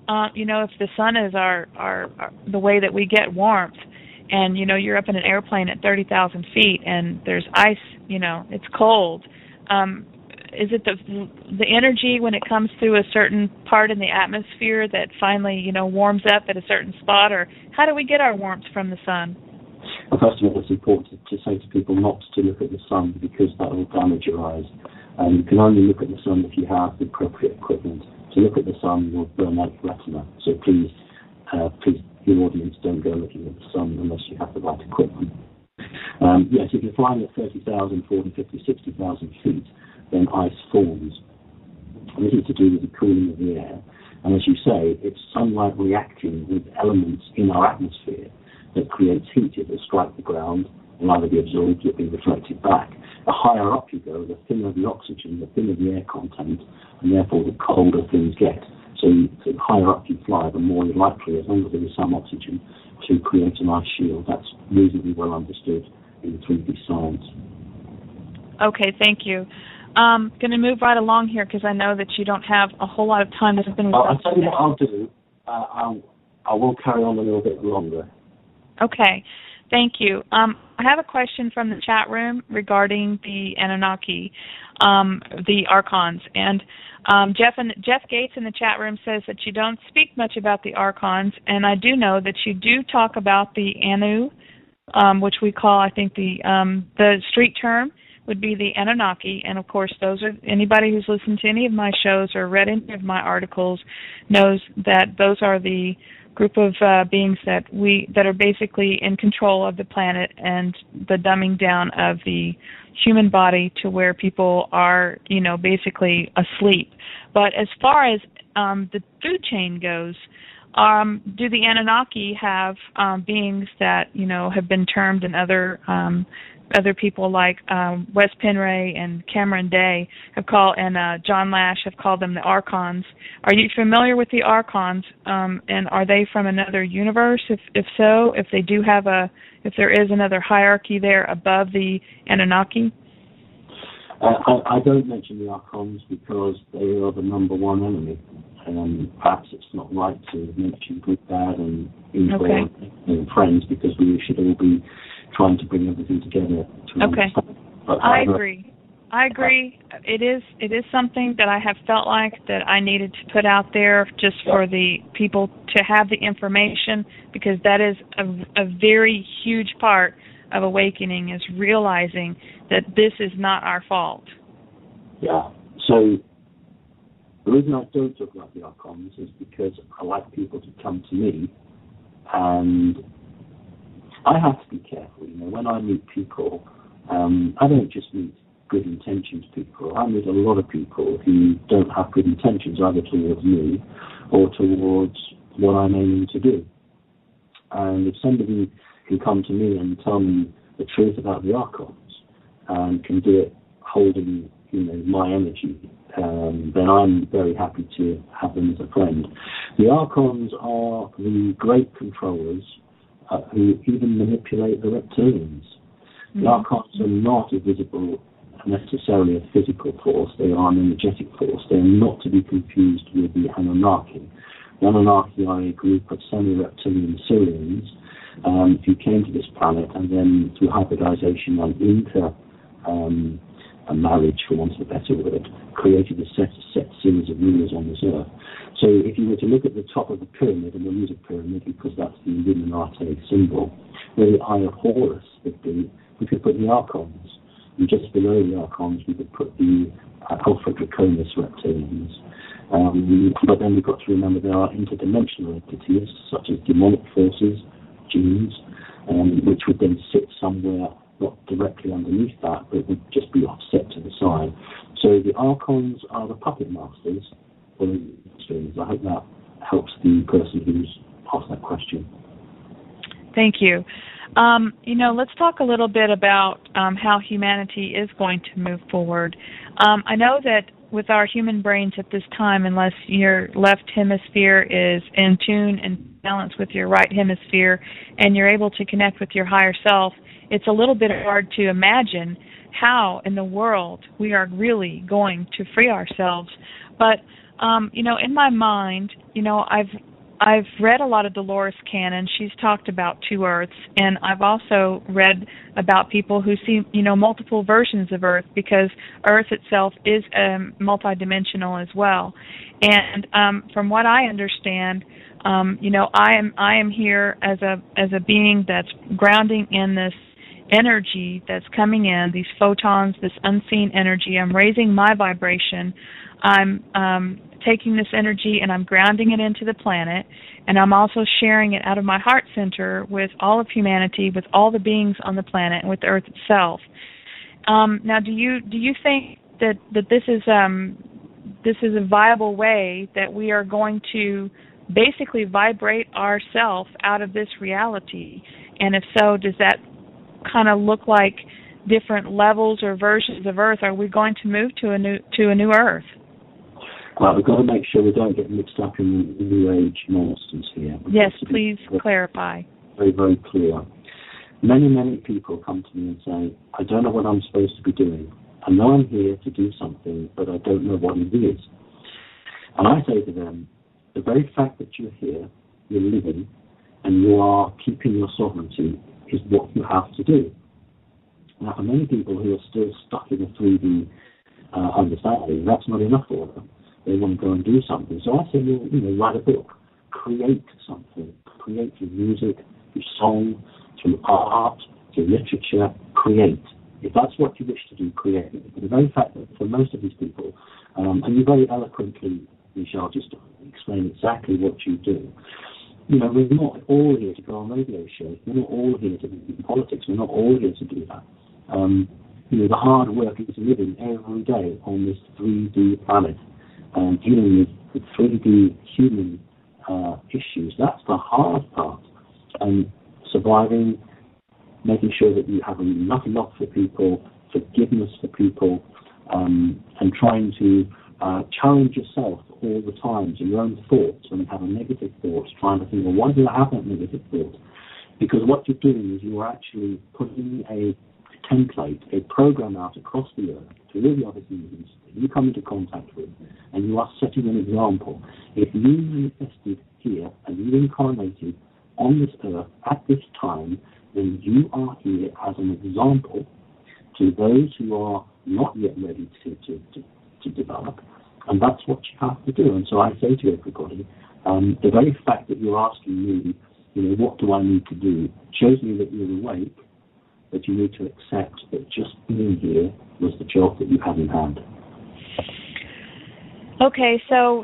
if the sun is our the way that we get warmth, and you're up in an airplane at 30,000 feet and there's ice, it's cold. Is it the energy when it comes through a certain part in the atmosphere that finally warms up at a certain spot, or how do we get our warmth from the sun? Well, first of all, it's important to say to people not to look at the sun, because that will damage your eyes. You can only look at the sun if you have the appropriate equipment. To look at the sun will burn out your retina. So please, your audience, don't go looking at the sun unless you have the right equipment. Yes, if you're flying at 30,000, 40, 50, 60,000 feet, then ice forms. And this is to do with the cooling of the air. And as you say, it's sunlight reacting with elements in our atmosphere that creates heat. It will strike the ground, will either be absorbed or be reflected back. The higher up you go, the thinner the oxygen, the thinner the air content, and therefore the colder things get. So the higher up you fly, the more you're likely, as long as there is some oxygen, to create an ice shield. That's reasonably well understood in 3D science. Okay, thank you. Going to move right along here, because I know that you don't have a whole lot of time to spend with us. I'll tell you what I'll do. I will carry on a little bit longer. Okay. Thank you. I have a question from the chat room regarding the Anunnaki, the Archons. And Jeff Gates in the chat room says that you don't speak much about the Archons, and I do know that you do talk about the Anu, which we call, I think, the street term would be the Anunnaki. And, of course, those are anybody who's listened to any of my shows or read any of my articles knows that those are the group of beings that are basically in control of the planet and the dumbing down of the human body to where people are, basically asleep. But as far as the food chain goes, do the Anunnaki have beings that have been termed in other people like Wes Penray and Cameron Day have called, and John Lash have called them the Archons. Are you familiar with the Archons? And are they from another universe? If so, if they do have if there is another hierarchy there above the Anunnaki? I don't mention the Archons because they are the number one enemy. Perhaps it's not right to mention good, bad, and evil and friends because we should all be trying to bring everything together. I agree. It is something that I have felt like that I needed to put out there just for the people to have the information, because that is a very huge part of awakening, is realizing that this is not our fault. Yeah. So the reason I don't talk about the Archons is because I like people to come to me, and I have to be careful. When I meet people, I don't just meet good intentions people. I meet a lot of people who don't have good intentions either towards me or towards what I'm aiming to do. And if somebody can come to me and tell me the truth about the Archons and can do it holding, my energy, then I'm very happy to have them as a friend. The Archons are the great controllers who even manipulate the reptilians. The Archons are not necessarily a physical force. They are an energetic force. They are not to be confused with the Anunnaki. The Anunnaki are a group of semi-reptilian Syrians who came to this planet and then through hybridization and a marriage, for want of a better word, created a set series of rulers on this earth. So if you were to look at the top of the pyramid, and we'll use a pyramid because that's the Illuminati symbol, where the Eye of Horus would be, we could put the Archons. And just below the Archons, we could put the Alpha Draconis reptilians. But then we've got to remember there are interdimensional entities, such as demonic forces, genes, which would then sit somewhere not directly underneath that, but would just be offset to the side. So the Archons are the puppet masters for the streams. I hope that helps the person who's asked that question. Thank you. Let's talk a little bit about how humanity is going to move forward. I know that with our human brains at this time, unless your left hemisphere is in tune and balance with your right hemisphere and you're able to connect with your higher self, it's a little bit hard to imagine how in the world we are really going to free ourselves. But, in my mind, I've read a lot of Dolores Cannon. She's talked about two Earths, and I've also read about people who see, multiple versions of Earth, because Earth itself is multidimensional as well. And from what I understand, I am here as a being that's grounding in this energy that's coming in, these photons, this unseen energy. I'm raising my vibration. I'm taking this energy and I'm grounding it into the planet, and I'm also sharing it out of my heart center with all of humanity, with all the beings on the planet, and with the Earth itself. Now, do you think that this is a viable way that we are going to basically vibrate ourselves out of this reality? And if so, does that kind of look like different levels or versions of Earth? Are we going to move to a new Earth? Well, we've got to make sure we don't get mixed up in the New Age nonsense here. Yes, please clarify. Very, very clear. Many, many people come to me and say, I don't know what I'm supposed to be doing. I know I'm here to do something, but I don't know what it is. And I say to them, the very fact that you're here, you're living, and you are keeping your sovereignty is what you have to do. Now, for many people who are still stuck in a 3D understanding, that's not enough for them. They want to go and do something. So I say, well, write a book, create something, create through music, through song, through art, through literature, create. If that's what you wish to do, create. But the very fact that for most of these people, and you very eloquently, Michelle, just explain exactly what you do. We're not all here to go on radio shows. We're not all here to be in politics. We're not all here to do that. The hard work is living every day on this 3D planet, dealing with 3D human issues. That's the hard part. And surviving, making sure that you have enough love for people, forgiveness for people, and trying to challenge yourself all the time to your own thoughts. When you have a negative thought, trying to think, well, why did I have that negative thought? Because what you're doing is you're actually putting a template, a program out across the earth to all the other humans that you come into contact with, and you are setting an example. If you manifested here and you incarnated on this earth at this time, then you are here as an example to those who are not yet ready to develop, and that's what you have to do. And so I say to everybody, the very fact that you're asking me, what do I need to do, shows me that you're awake, but you need to accept that just being here was the job that you had in hand. Okay, so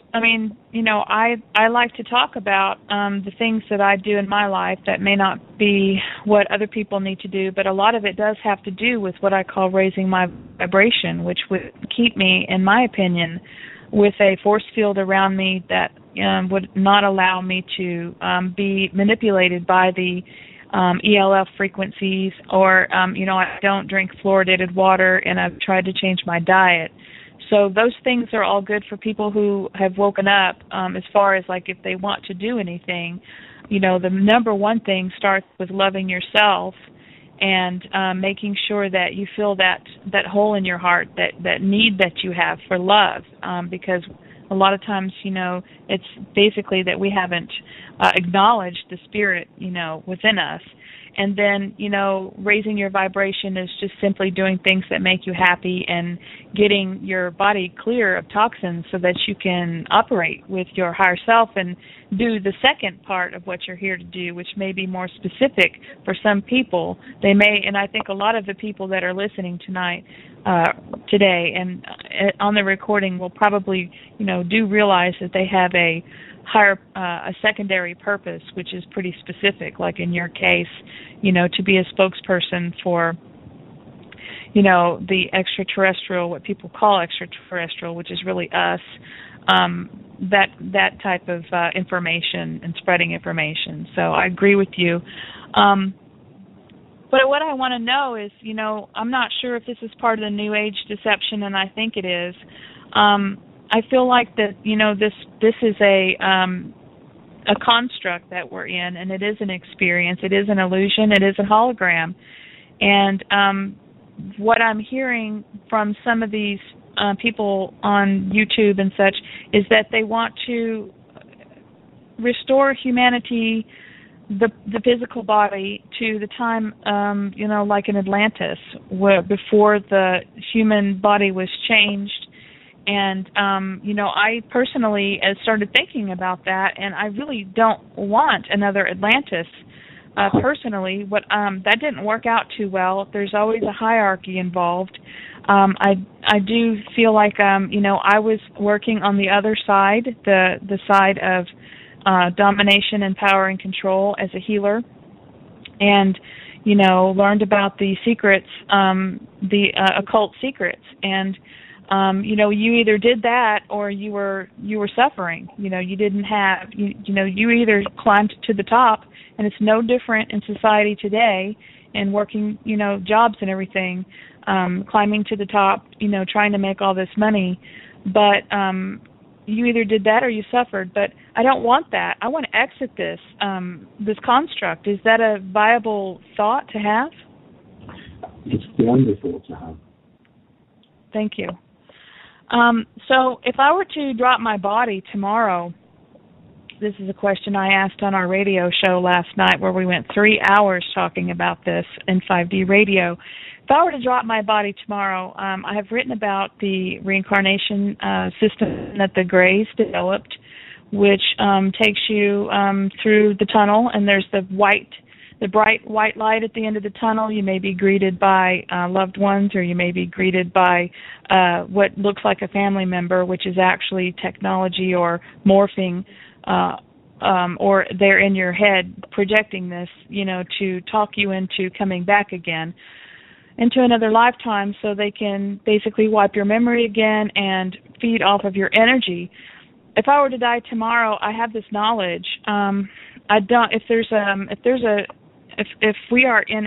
I like to talk about the things that I do in my life that may not be what other people need to do, but a lot of it does have to do with what I call raising my vibration, which would keep me, in my opinion, with a force field around me that would not allow me to be manipulated by the ELF frequencies, or, I don't drink fluoridated water, and I've tried to change my diet. So those things are all good for people who have woken up, as far as like if they want to do anything. The number one thing starts with loving yourself and making sure that you feel that hole in your heart, that need that you have for love, because a lot of times, it's basically that we haven't acknowledged the spirit, within us. And then, raising your vibration is just simply doing things that make you happy and getting your body clear of toxins so that you can operate with your higher self and do the second part of what you're here to do, which may be more specific for some people. They may, and I think a lot of the people that are listening today and on the recording will probably, do realize that they have a higher, a secondary purpose, which is pretty specific, like in your case, to be a spokesperson for, the extraterrestrial, what people call extraterrestrial, which is really us, that type of information and spreading information. So I agree with you. But what I want to know is, I'm not sure if this is part of the New Age deception, and I think it is. I feel like that, this is a construct that we're in, and it is an experience. It is an illusion. It is a hologram. And what I'm hearing from some of these people on YouTube and such is that they want to restore humanity, the physical body, to the time, like in Atlantis, where before the human body was changed. And, I personally started thinking about that, and I really don't want another Atlantis. Personally, that didn't work out too well. There's always a hierarchy involved. I do feel like, I was working on the other side, the side of domination and power and control as a healer, and, learned about the secrets, the occult secrets. And you either did that or you were suffering. You didn't have, you either climbed to the top, and it's no different in society today and working, jobs and everything, climbing to the top, trying to make all this money. But you either did that or you suffered. But I don't want that. I want to exit this construct. Is that a viable thought to have? It's the only thought to have. Thank you. So if I were to drop my body tomorrow this is a question I asked on our radio show last night, where we went 3 hours talking about this in 5D radio. If I were to drop my body tomorrow, I have written about the reincarnation system that the Greys developed, which takes you through the tunnel, and there's the bright white light at the end of the tunnel. You may be greeted by loved ones, or you may be greeted by what looks like a family member, which is actually technology or morphing, or they're in your head projecting this, to talk you into coming back again into another lifetime, so they can basically wipe your memory again and feed off of your energy. If I were to die tomorrow, I have this knowledge. I don't. If we are in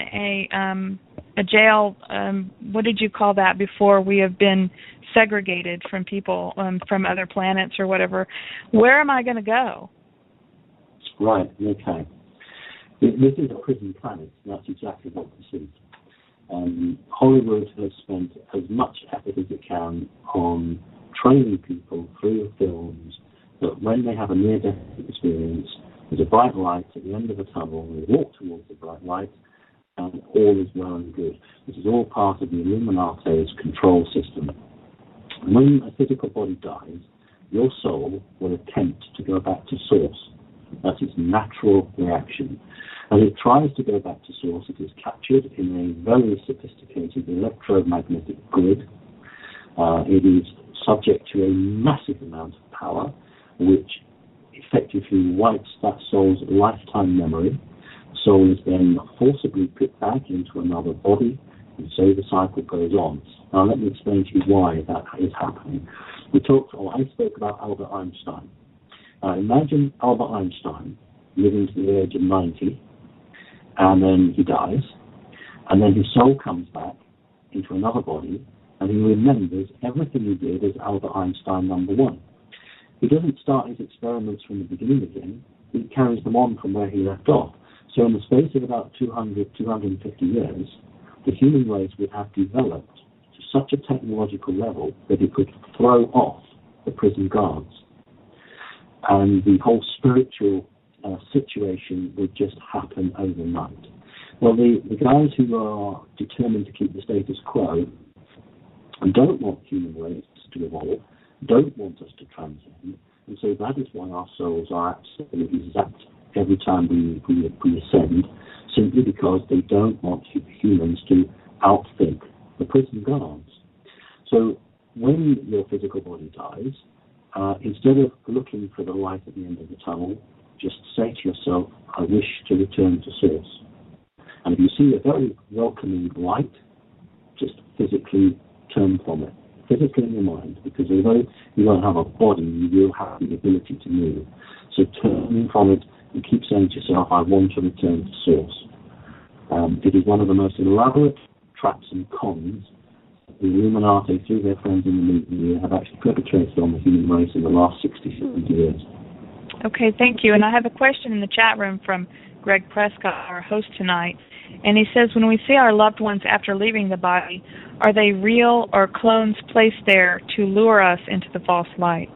a jail, what did you call that before we have been segregated from people from other planets or whatever? Where am I going to go? Right. Okay. This is a prison planet. That's exactly what this is. Hollywood has spent as much effort as it can on training people through films that when they have a near-death experience, there's a bright light at the end of the tunnel, they walk towards the bright light, and all is well and good. This is all part of the Illuminate's control system. When a physical body dies, your soul will attempt to go back to source. That's its natural reaction. As it tries to go back to source, it is captured in a very sophisticated electromagnetic grid. It is subject to a massive amount of power, which effectively wipes that soul's lifetime memory. The soul is then forcibly put back into another body, and so the cycle goes on. Now let me explain to you why that is happening. I spoke about Albert Einstein. Imagine Albert Einstein living to the age of 90, and then he dies, and then his soul comes back into another body, and he remembers everything he did as Albert Einstein number 1. He doesn't start his experiments from the beginning again. He carries them on from where he left off. So in the space of about 250 years, the human race would have developed to such a technological level that it could throw off the prison guards. And the whole spiritual situation would just happen overnight. Well, the guys who are determined to keep the status quo and don't want human race to evolve, don't want us to transcend, and so that is why our souls are absolutely zapped every time we ascend, simply because they don't want humans to outthink the prison guards. So when your physical body dies, instead of looking for the light at the end of the tunnel, just say to yourself, I wish to return to source. And if you see a very welcoming light, just physically turn from it. Physically in your mind, because although you won't have a body, you will have the ability to move. So turn from it and keep saying to yourself, I want to return to source. It is one of the most elaborate traps and cons the Illuminati, through their friends in the media, have actually perpetrated on the human race in the last 60, 70 years. Okay, thank you. And I have a question in the chat room from Greg Prescott, our host tonight. And he says, when we see our loved ones after leaving the body, are they real or clones placed there to lure us into the false light?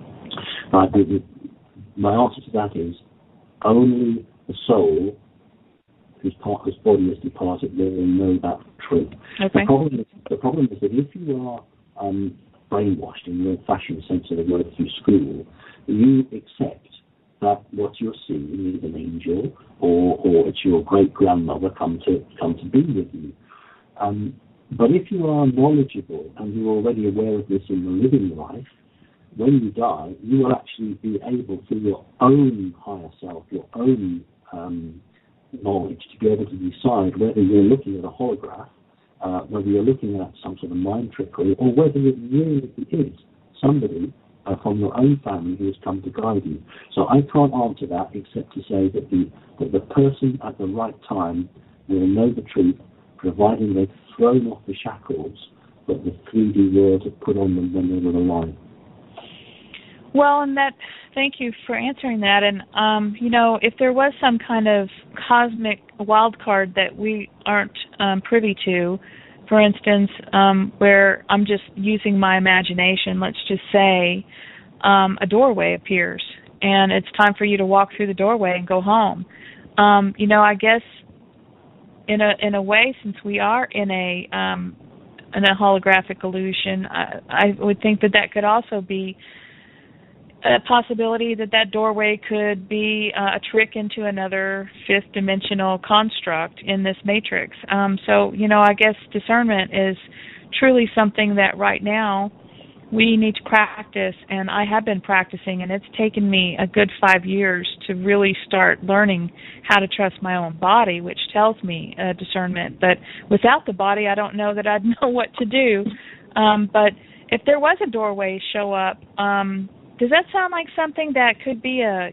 My answer to that is only the soul whose body is departed will know that truth. Okay. The problem is that if you are brainwashed in the old-fashioned sense of the word through school, you accept that what you're seeing is an angel or it's your great-grandmother come to be with you. But if you are knowledgeable and you're already aware of this in the living life, when you die, you will actually be able, through your own higher self, your own knowledge, to be able to decide whether you're looking at a holograph, whether you're looking at some sort of mind trickery, or whether it really is somebody from your own family who has come to guide you. So I can't answer that except to say that the person at the right time will know the truth, providing they've thrown off the shackles that the 3D world had put on them when they were alive. Well, and thank you for answering that. And, if there was some kind of cosmic wild card that we aren't privy to, for instance, where I'm just using my imagination, let's just say a doorway appears and it's time for you to walk through the doorway and go home. I guess in a way, since we are in a holographic illusion, I would think that could also be a possibility, that doorway could be a trick into another fifth dimensional construct in this matrix. So I guess discernment is truly something that right now we need to practice, and I have been practicing, and it's taken me a good 5 years to really start learning how to trust my own body, which tells me discernment. But without the body, I don't know that I'd know what to do. But if there was a doorway show up, does that sound like something that could be a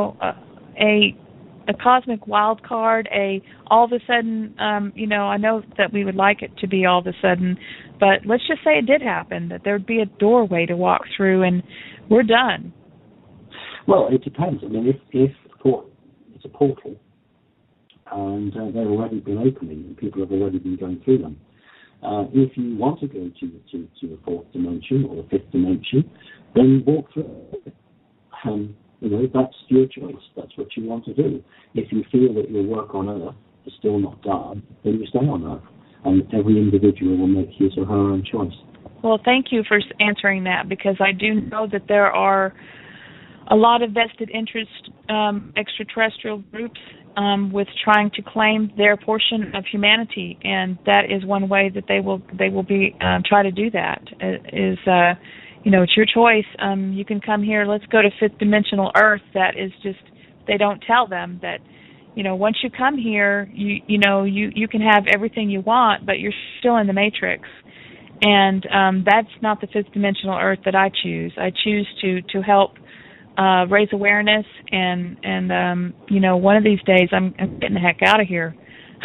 cosmic wild card, all of a sudden, I know that we would like it to be all of a sudden, but let's just say it did happen, that there would be a doorway to walk through and we're done. Well, it depends. I mean, if it's a portal and they've already been opening and people have already been going through them, if you want to go to the fourth dimension or the fifth dimension, then walk through it. That's your choice. That's what you want to do. If you feel that your work on Earth is still not done, then you stay on Earth. And every individual will make his or her own choice. Well, thank you for answering that, because I do know that there are a lot of vested interest extraterrestrial groups with trying to claim their portion of humanity, and that is one way that they will be try to do that. It's your choice. You can come here. Let's go to fifth dimensional Earth. That is just, they don't tell them that, once you come here, you can have everything you want, but you're still in the matrix. And that's not the fifth dimensional Earth that I choose. I choose to help raise awareness, and one of these days I'm getting the heck out of here.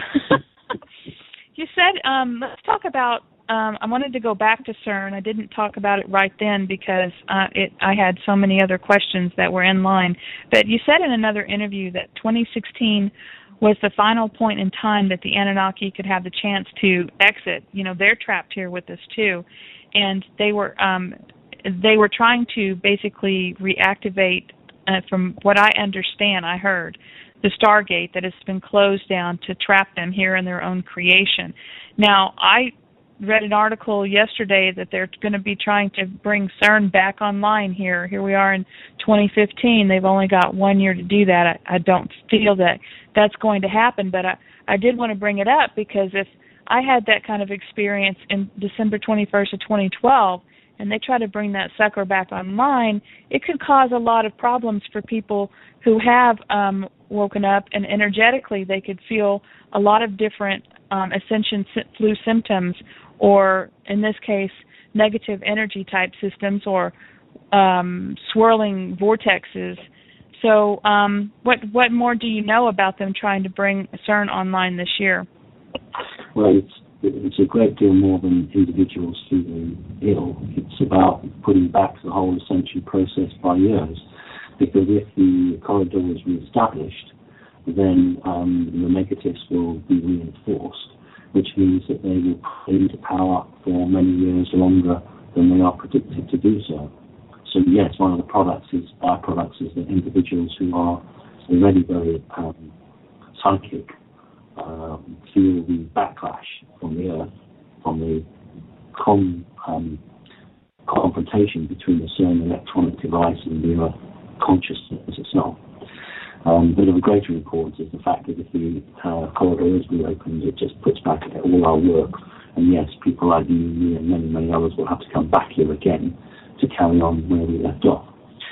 You said, let's talk about, I wanted to go back to CERN. I didn't talk about it right then because I had so many other questions that were in line. But you said in another interview that 2016 was the final point in time that the Anunnaki could have the chance to exit. They're trapped here with us too, and they were trying to basically reactivate, from what I understand, I heard, the Stargate that has been closed down to trap them here in their own creation. Now, I read an article yesterday that they're going to be trying to bring CERN back online here. Here we are in 2015. They've only got 1 year to do that. I don't feel that that's going to happen, but I did want to bring it up because if I had that kind of experience in December 21st of 2012, and they try to bring that sucker back online, it could cause a lot of problems for people who have woken up, and energetically they could feel a lot of different ascension flu symptoms, or in this case, negative energy type systems, or swirling vortexes. So what more do you know about them trying to bring CERN online this year? Well, it's a great deal more than individuals feeling ill. It's about putting back the whole ascension process by years, because if the corridor is reestablished, then the negatives will be reinforced, which means that they will put into power for many years longer than they are predicted to do so. So yes, one of the byproducts is that individuals who are already very psychic feel the backlash from the Earth, from the confrontation between the CERN electronic device and the Earth consciousness itself. But of a greater importance is the fact that if the corridor is reopened, it just puts back all our work. And yes, people like you, me, and many, many others will have to come back here again to carry on where we left off.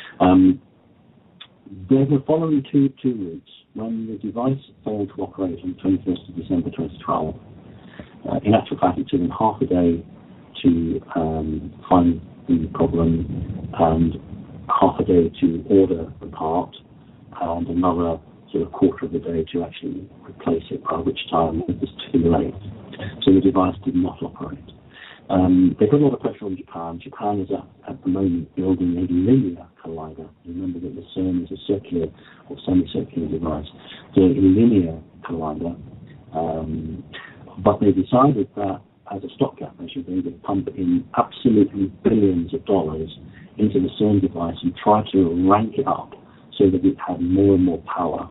They were following two routes. When the device failed to operate on the 21st of December 2012, in actual fact, it took them half a day to find the problem and half a day to order the part, and another sort of quarter of the day to actually replace it, by which time it was too late. So the device did not operate. They put a lot of pressure on Japan. Japan is at the moment building a linear collider. Remember that the CERN is a circular or semicircular device. So a linear collider. But they decided that as a stopgap measure, they would pump in absolutely billions of dollars into the CERN device and try to rank it up so that it had more and more power,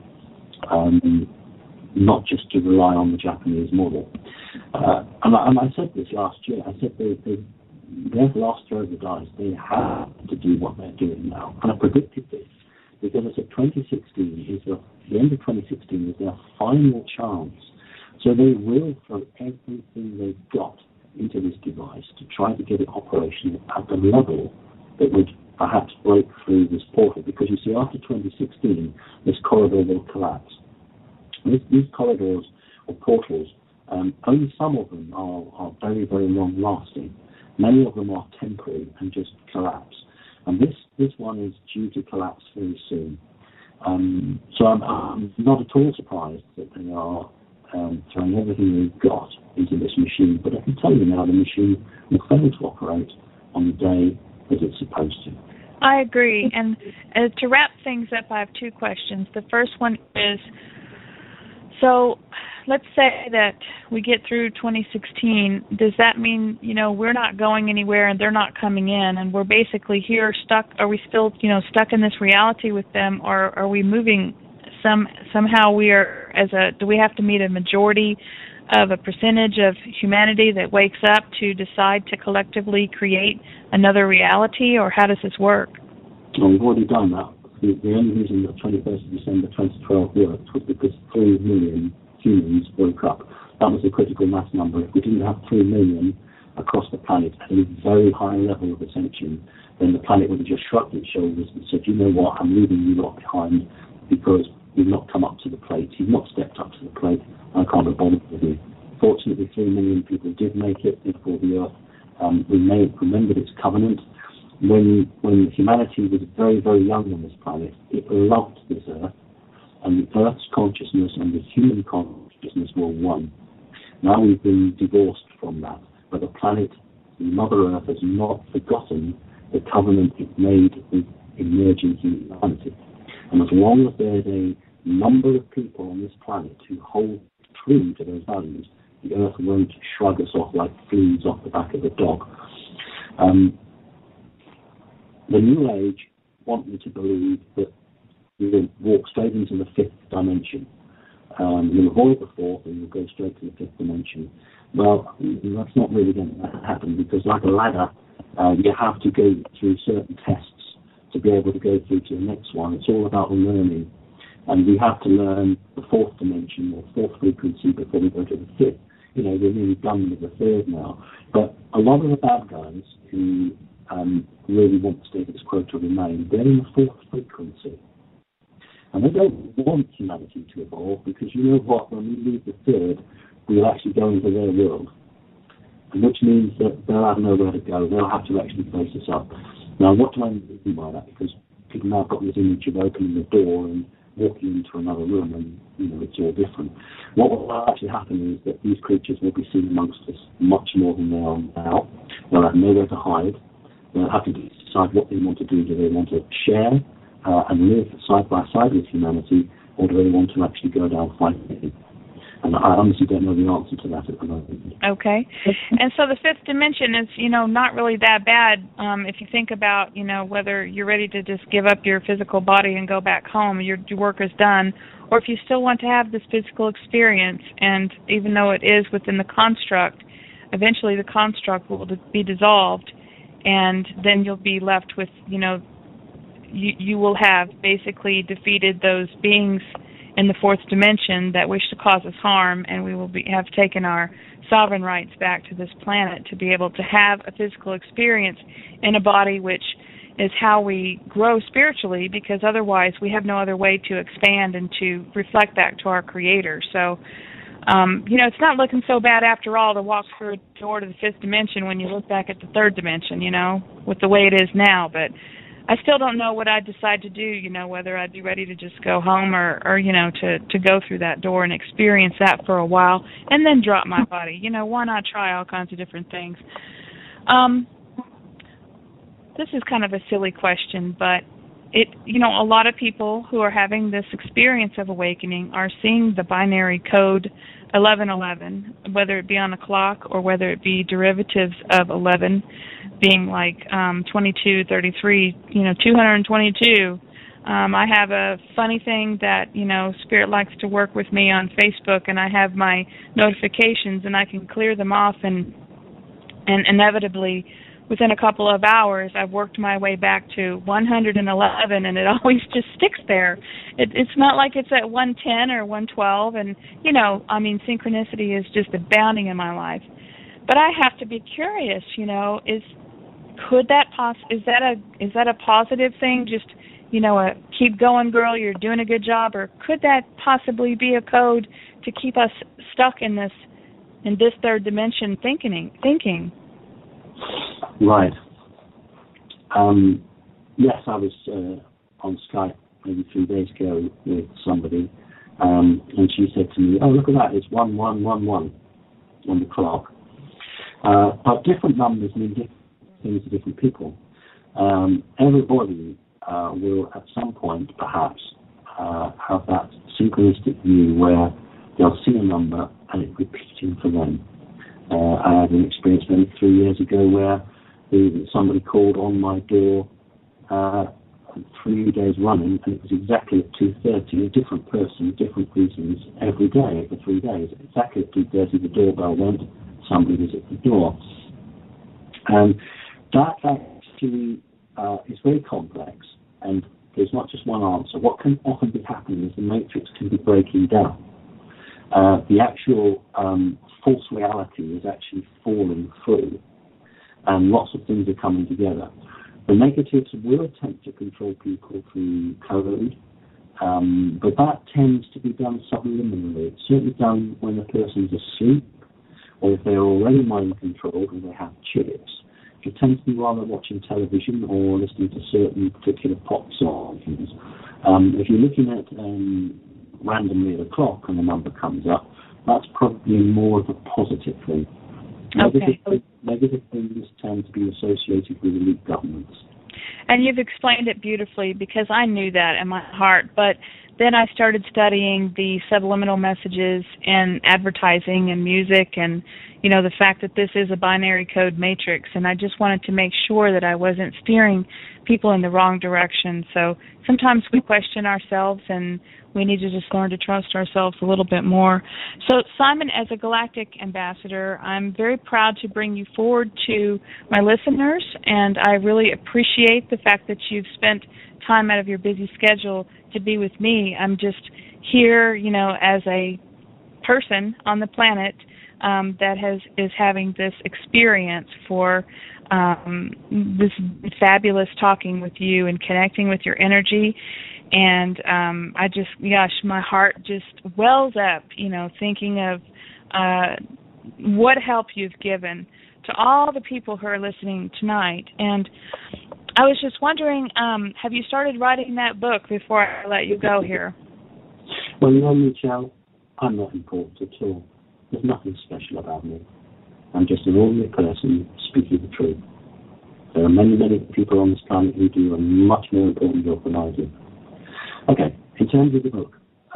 not just to rely on the Japanese model. And I said this last year. I said they've lost throw of the dice. They have to do what they're doing now. And I predicted this because I said 2016 is the end of 2016 is their final chance. So they will throw everything they've got into this device to try to get it operational at the level that would perhaps break through this portal. Because you see, after 2016, this corridor will collapse. These corridors or portals, only some of them are very, very long-lasting. Many of them are temporary and just collapse. And this one is due to collapse very soon. So I'm not at all surprised that they are throwing everything they've got into this machine. But I can tell you now, the machine will fail to operate on the day that it's supposed to. I agree. And to wrap things up, I have two questions. The first one is, so let's say that we get through 2016. Does that mean, we're not going anywhere and they're not coming in and we're basically here stuck? Are we still, stuck in this reality with them, or are we moving somehow do we have to meet a majority of a percentage of humanity that wakes up to decide to collectively create another reality, or how does this work? Well, we've already done that. The only reason that 21st of December 2012 worked was because 3 million humans woke up. That was a critical mass number. If we didn't have 3 million across the planet at a very high level of ascension, then the planet would have just shrugged its shoulders and said, you know what, I'm leaving you lot behind because you've not come up to the plate, you've not stepped up to the plate, I can't be bothered with you. Fortunately, 3 million people did make it, therefore the Earth remembered its covenant. When humanity was very, very young on this planet, it loved this Earth, and the Earth's consciousness and the human consciousness were one. Now we've been divorced from that, but the planet, Mother Earth, has not forgotten the covenant it made with emerging humanity. And as long as there's a number of people on this planet who hold true to those values, the Earth won't shrug us off like fleas off the back of a dog. The New Age want me to believe that you will walk straight into the fifth dimension. You'll avoid the fourth and you'll go straight to the fifth dimension. Well, that's not really going to happen, because like a ladder, you have to go through certain tests to be able to go through to the next one. It's all about learning. And we have to learn the fourth dimension or fourth frequency before we go to the fifth. We're nearly done with the third now. But a lot of the bad guys who really want the status quo to remain, they're in the fourth frequency. And they don't want humanity to evolve, because you know what, when we leave the third, we'll actually go into their world. And which means that they'll have nowhere to go. They'll have to actually face us up. Now, what do I mean by that? Because people now have got this image of opening the door and walking into another room, and it's all different. What will actually happen is that these creatures will be seen amongst us much more than they are now. They'll have nowhere to hide. They'll have to decide what they want to do. Do they want to share and live side by side with humanity, or do they want to actually go down fighting? And I honestly don't know the answer to that at the moment. Okay. And so the fifth dimension is, not really that bad if you think about, whether you're ready to just give up your physical body and go back home, your work is done, or if you still want to have this physical experience, and even though it is within the construct, eventually the construct will be dissolved, and then you'll be left with, you will have basically defeated those beings in the fourth dimension that wish to cause us harm, and we will have taken our sovereign rights back to this planet to be able to have a physical experience in a body, which is how we grow spiritually, because otherwise we have no other way to expand and to reflect back to our Creator. So, it's not looking so bad after all to walk through a door to the fifth dimension when you look back at the third dimension, with the way it is now. But I still don't know what I'd decide to do, whether I'd be ready to just go home or to go through that door and experience that for a while and then drop my body. Why not try all kinds of different things? This is kind of a silly question, but a lot of people who are having this experience of awakening are seeing the binary code 1111, whether it be on a clock or whether it be derivatives of 11 being like 22, 33, 222, I have a funny thing that, Spirit likes to work with me on Facebook, and I have my notifications, and I can clear them off, and inevitably, within a couple of hours, I've worked my way back to 111, and it always just sticks there. It's not like it's at 110 or 112, and, synchronicity is just abounding in my life. But I have to be curious, is that a positive thing? Just, keep going, girl, you're doing a good job, or could that possibly be a code to keep us stuck in this third dimension thinking? Right. Yes, I was on Skype maybe 3 days ago with somebody, and she said to me, "Oh, look at that! It's 1111 on the clock." But different numbers mean different things to different people. Everybody will, at some point, perhaps, have that synchronistic view where they'll see a number and it's repeating for them. I had an experience maybe 3 years ago where somebody called on my door 3 days running, and it was exactly at 2:30, a different person, different reasons, every day for 3 days. Exactly at 2:30, the doorbell went, somebody was at the door. And that actually is very complex, and there's not just one answer. What can often be happening is the matrix can be breaking down. The actual false reality is actually falling through, and lots of things are coming together. The negatives will attempt to control people through code, but that tends to be done subliminally. It's certainly done when the person's asleep, or if they're already mind-controlled and they have chips. It tends to be rather watching television or listening to certain particular pop songs. If you're looking at randomly at a clock and a number comes up, that's probably more of a positive thing. Okay. Negative things tend to be associated with elite governments. And you've explained it beautifully, because I knew that in my heart, but then I started studying the subliminal messages in advertising and music, and the fact that this is a binary code matrix, and I just wanted to make sure that I wasn't steering people in the wrong direction. So sometimes we question ourselves, and we need to just learn to trust ourselves a little bit more. So Simon, as a Galactic Ambassador, I'm very proud to bring you forward to my listeners, and I really appreciate the fact that you've spent time out of your busy schedule to be with me. I'm just here, as a person on the planet that is having this experience for this fabulous talking with you and connecting with your energy. And my heart just wells up, thinking of what help you've given to all the people who are listening tonight. And I was just wondering, have you started writing that book before I let you go here? Well, Michelle, I'm not important at all. There's nothing special about me. I'm just an ordinary person speaking the truth. There are many, many people on this planet who do a much more important job than I do. Okay, in terms of the book,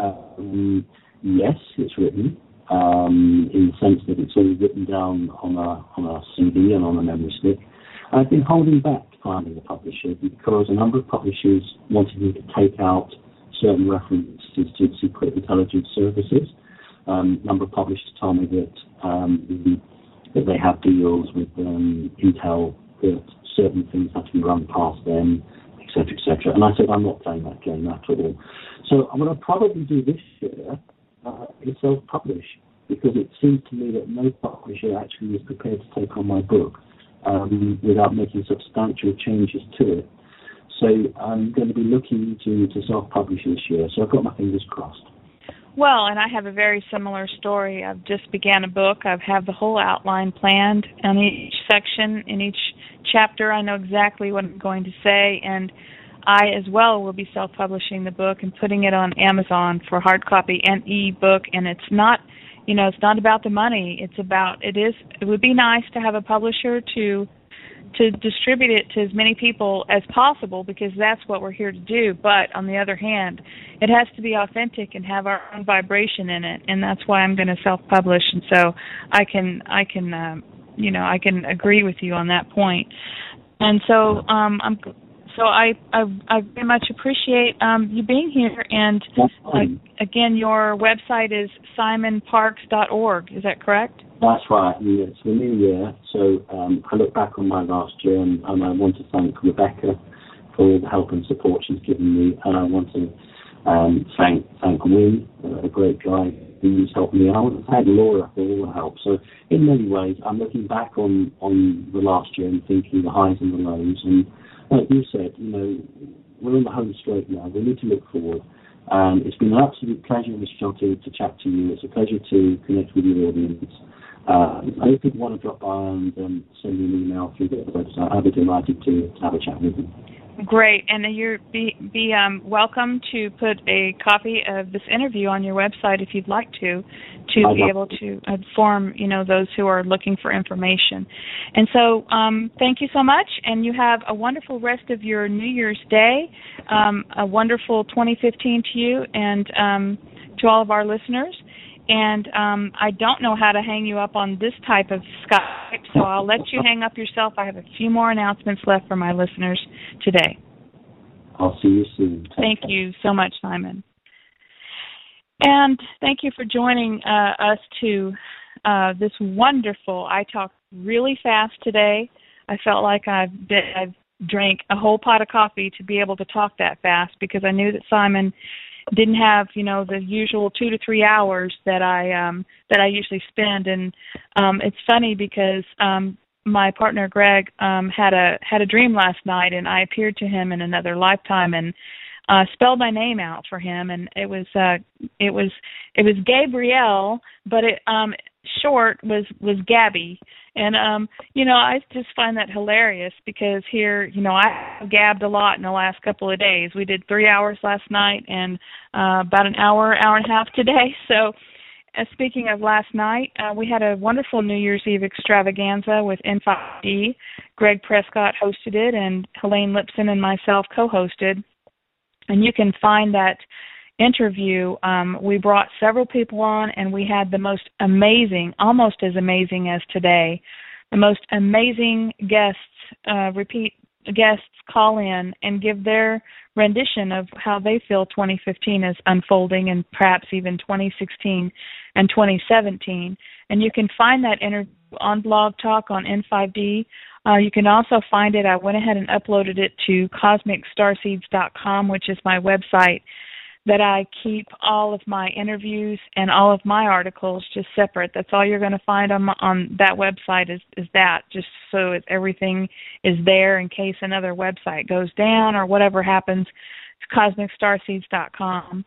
yes, it's written, in the sense that it's all written down on a CD and on a memory stick. I've been holding back finding a publisher because a number of publishers wanted me to take out certain references to secret intelligence services. A number of publishers told me that they have deals with Intel, that certain things have to be run past them, etc., etc. And I said, I'm not playing that game at all. So what I'll probably do this year is self-publish, because it seems to me that no publisher actually is prepared to take on my book without making substantial changes to it. So I'm going to be looking to self-publish this year. So I've got my fingers crossed. Well, and I have a very similar story. I've just began a book. I have the whole outline planned. In each section, in each chapter, I know exactly what I'm going to say, and I as well will be self-publishing the book and putting it on Amazon for hard copy and e-book. And it's not, it's not about the money. It would be nice to have a publisher to distribute it to as many people as possible, because that's what we're here to do. But on the other hand, it has to be authentic and have our own vibration in it, and that's why I'm going to self-publish. And so I can agree with you on that point. And so So I very much appreciate you being here. And again, your website is simonparks.org. Is that correct? That's right. And it's the new year, so I look back on my last year, and I want to thank Rebecca for all the help and support she's given me, and I want to thank Wynne, a great guy who's helped me. I want to thank Laura for all the help. So in many ways, I'm looking back on the last year and thinking the highs and the lows. And like you said, we're on the home straight now. We need to look forward. It's been an absolute pleasure, Michelle, to chat to you. It's a pleasure to connect with your audience. If people want to drop by and send me an email through the website, I'd be delighted to have a chat with them. Great, and you're be welcome to put a copy of this interview on your website if you'd like to be able to inform those who are looking for information. And so, thank you so much, and you have a wonderful rest of your New Year's Day, a wonderful 2015 to you and to all of our listeners. And I don't know how to hang you up on this type of Skype, so I'll let you hang up yourself. I have a few more announcements left for my listeners today. I'll see you soon. Thank you so much, Simon. And thank you for joining us to this wonderful, I talked really fast today. I felt like I've drank a whole pot of coffee to be able to talk that fast, because I knew that Simon didn't have, the usual 2 to 3 hours that I usually spend. And it's funny because my partner Greg had a dream last night, and I appeared to him in another lifetime and spelled my name out for him, and it was Gabrielle, but it short was Gabby. And I just find that hilarious, because here, I gabbed a lot in the last couple of days. We did 3 hours last night and about an hour and a half today. So speaking of last night, we had a wonderful New Year's Eve extravaganza with N5D. Greg Prescott hosted it, and Helene Lipson and myself co-hosted. And you can find that interview. We brought several people on, and we had the most amazing, almost as amazing as today, the most amazing guests, repeat guests call in and give their rendition of how they feel 2015 is unfolding, and perhaps even 2016 and 2017. And you can find that interview on Blog Talk on N5D. You can also find it. I went ahead and uploaded it to CosmicStarseeds.com, which is my website that I keep all of my interviews and all of my articles just separate. That's all you're going to find on that website is that, just so everything is there in case another website goes down or whatever happens. It's CosmicStarseeds.com.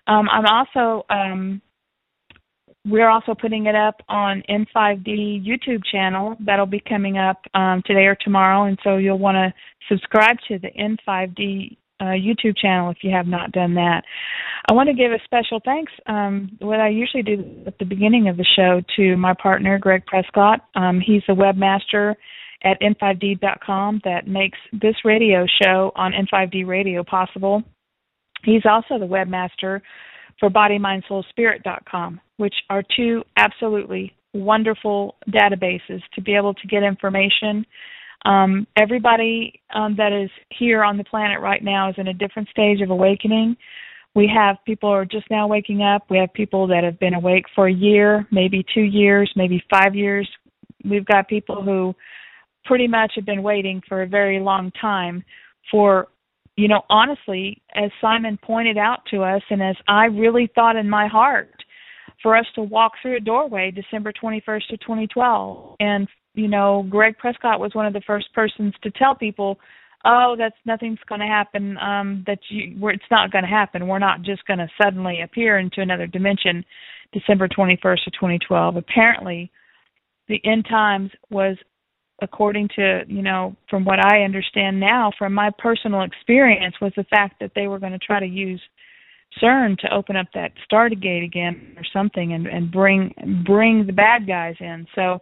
We're also putting it up on N5D YouTube channel. That'll be coming up today or tomorrow, and so you'll want to subscribe to the N5D YouTube channel if you have not done that. I want to give a special thanks, what I usually do at the beginning of the show, to my partner, Greg Prescott. He's the webmaster at N5D.com that makes this radio show on N5D Radio possible. He's also the webmaster for BodyMindSoulSpirit.com, which are two absolutely wonderful databases to be able to get information. Everybody that is here on the planet right now is in a different stage of awakening. We have people who are just now waking up. We have people that have been awake for a year, maybe 2 years, maybe 5 years. We've got people who pretty much have been waiting for a very long time for, honestly, as Simon pointed out to us, and as I really thought in my heart, for us to walk through a doorway December 21st of 2012. And Greg Prescott was one of the first persons to tell people, nothing's going to happen, it's not going to happen. We're not just going to suddenly appear into another dimension December 21st of 2012. Apparently, the end times was, according to, from what I understand now, from my personal experience, was the fact that they were going to try to use CERN to open up that Stargate again or something and bring the bad guys in. So,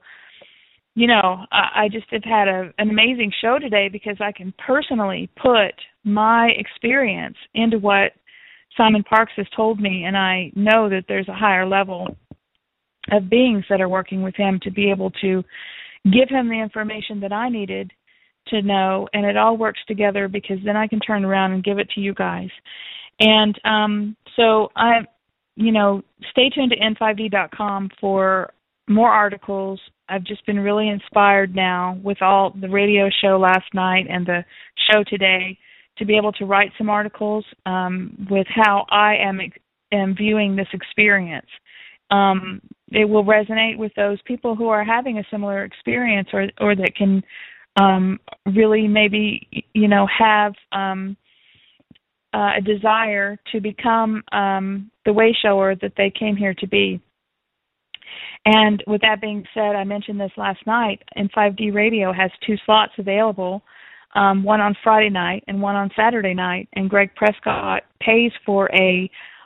I just have had an amazing show today, because I can personally put my experience into what Simon Parks has told me, and I know that there's a higher level of beings that are working with him to be able to give him the information that I needed to know, and it all works together because then I can turn around and give it to you guys. And so stay tuned to n5d.com for more articles. I've just been really inspired now with all the radio show last night and the show today to be able to write some articles with how I am viewing this experience. It will resonate with those people who are having a similar experience or that can really maybe, have a desire to become the way shower that they came here to be. And with that being said, I mentioned this last night, N5D Radio has 2 slots available, one on Friday night and one on Saturday night, and Greg Prescott pays for a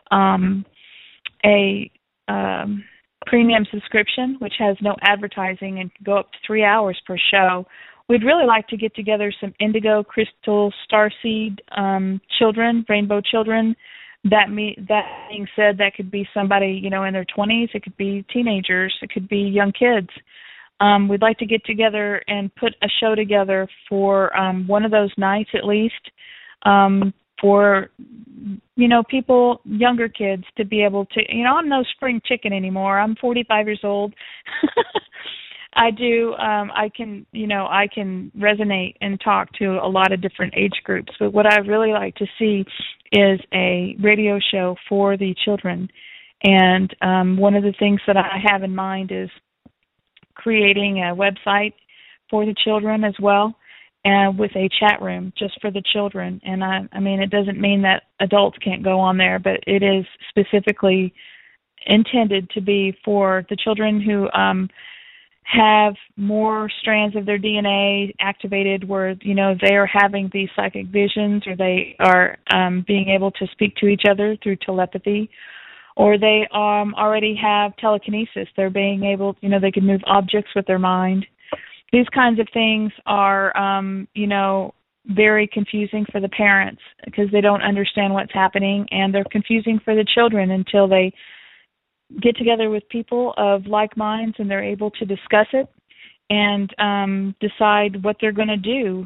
premium subscription, which has no advertising and can go up to 3 hours per show. We'd really like to get together some indigo, crystal, starseed children, rainbow children. That being said, that could be somebody, in their 20s. It could be teenagers. It could be young kids. We'd like to get together and put a show together for one of those nights at least for, people, younger kids to be able to, I'm no spring chicken anymore. I'm 45 years old. I can resonate and talk to a lot of different age groups. But what I really like to see is a radio show for the children. And one of the things that I have in mind is creating a website for the children as well, and with a chat room just for the children. And I mean, it doesn't mean that adults can't go on there, but it is specifically intended to be for the children who have more strands of their DNA activated where, they are having these psychic visions, or they are being able to speak to each other through telepathy, or they already have telekinesis. They're being able, they can move objects with their mind. These kinds of things are, very confusing for the parents because they don't understand what's happening, and they're confusing for the children until they get together with people of like minds and they're able to discuss it and decide what they're going to do,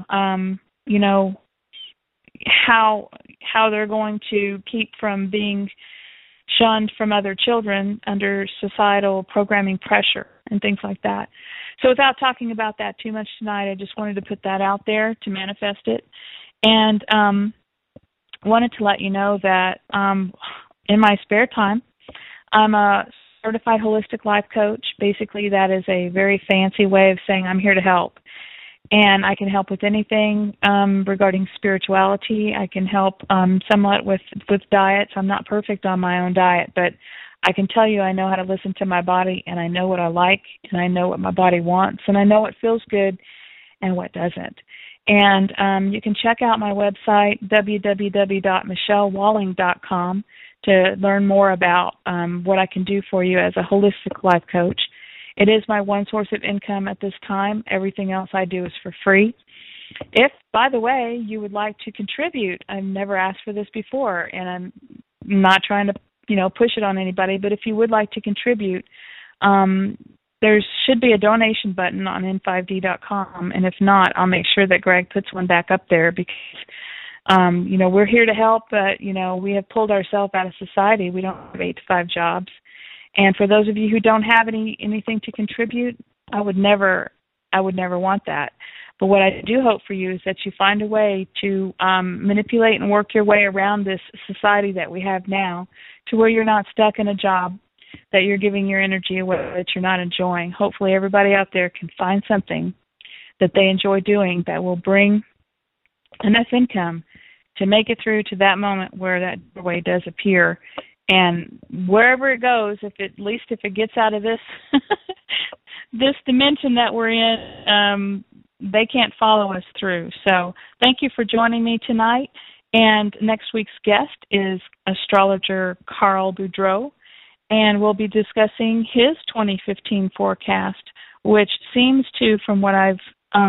how they're going to keep from being shunned from other children under societal programming pressure and things like that. So without talking about that too much tonight, I just wanted to put that out there to manifest it. And wanted to let you know that in my spare time, I'm a certified holistic life coach. Basically, that is a very fancy way of saying I'm here to help. And I can help with anything regarding spirituality. I can help somewhat with diets. I'm not perfect on my own diet, but I can tell you I know how to listen to my body, and I know what I like, and I know what my body wants, and I know what feels good and what doesn't. And you can check out my website, www.michellewalling.com, to learn more about what I can do for you as a holistic life coach. It is my one source of income at this time. Everything else I do is for free. If, by the way, you would like to contribute, I've never asked for this before, and I'm not trying to, push it on anybody, but if you would like to contribute, there should be a donation button on n5d.com, and if not, I'll make sure that Greg puts one back up there because we're here to help, but, we have pulled ourselves out of society. We don't have 8 to 5 jobs. And for those of you who don't have anything to contribute, I would never want that. But what I do hope for you is that you find a way to manipulate and work your way around this society that we have now to where you're not stuck in a job, that you're giving your energy away that you're not enjoying. Hopefully everybody out there can find something that they enjoy doing that will bring enough income to make it through to that moment where that doorway does appear. And wherever it goes, at least if it gets out of this this dimension that we're in, they can't follow us through. So thank you for joining me tonight. And next week's guest is astrologer Carl Boudreau, and we'll be discussing his 2015 forecast, which seems to, from what I've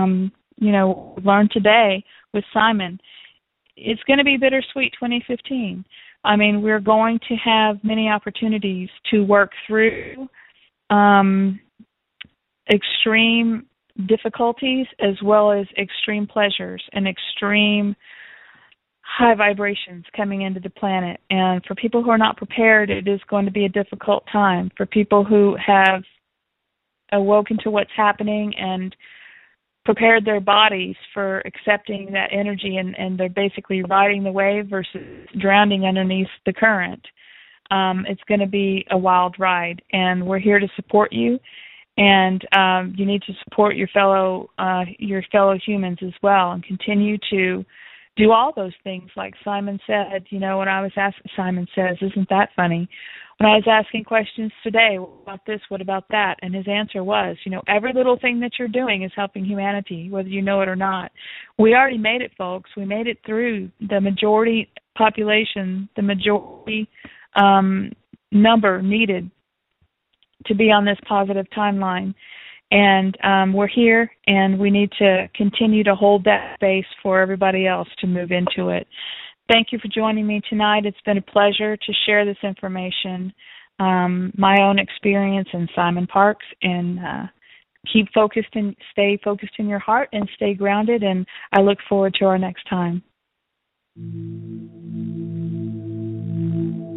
learned today with Simon, it's going to be bittersweet 2015. I mean, we're going to have many opportunities to work through extreme difficulties as well as extreme pleasures and extreme high vibrations coming into the planet. And for people who are not prepared, it is going to be a difficult time. For people who have awoken to what's happening and prepared their bodies for accepting that energy, and they're basically riding the wave versus drowning underneath the current, it's going to be a wild ride. And we're here to support you. And you need to support your fellow humans as well, and continue to do all those things. Like Simon said, when I was asking, Simon says, isn't that funny? When I was asking questions today, what about this, what about that? And his answer was, every little thing that you're doing is helping humanity, whether you know it or not. We already made it, folks. We made it through the majority population, the majority number needed to be on this positive timeline. And we're here, and we need to continue to hold that space for everybody else to move into it. Thank you for joining me tonight. It's been a pleasure to share this information, my own experience, and Simon Parkes. And keep focused and stay focused in your heart and stay grounded. And I look forward to our next time.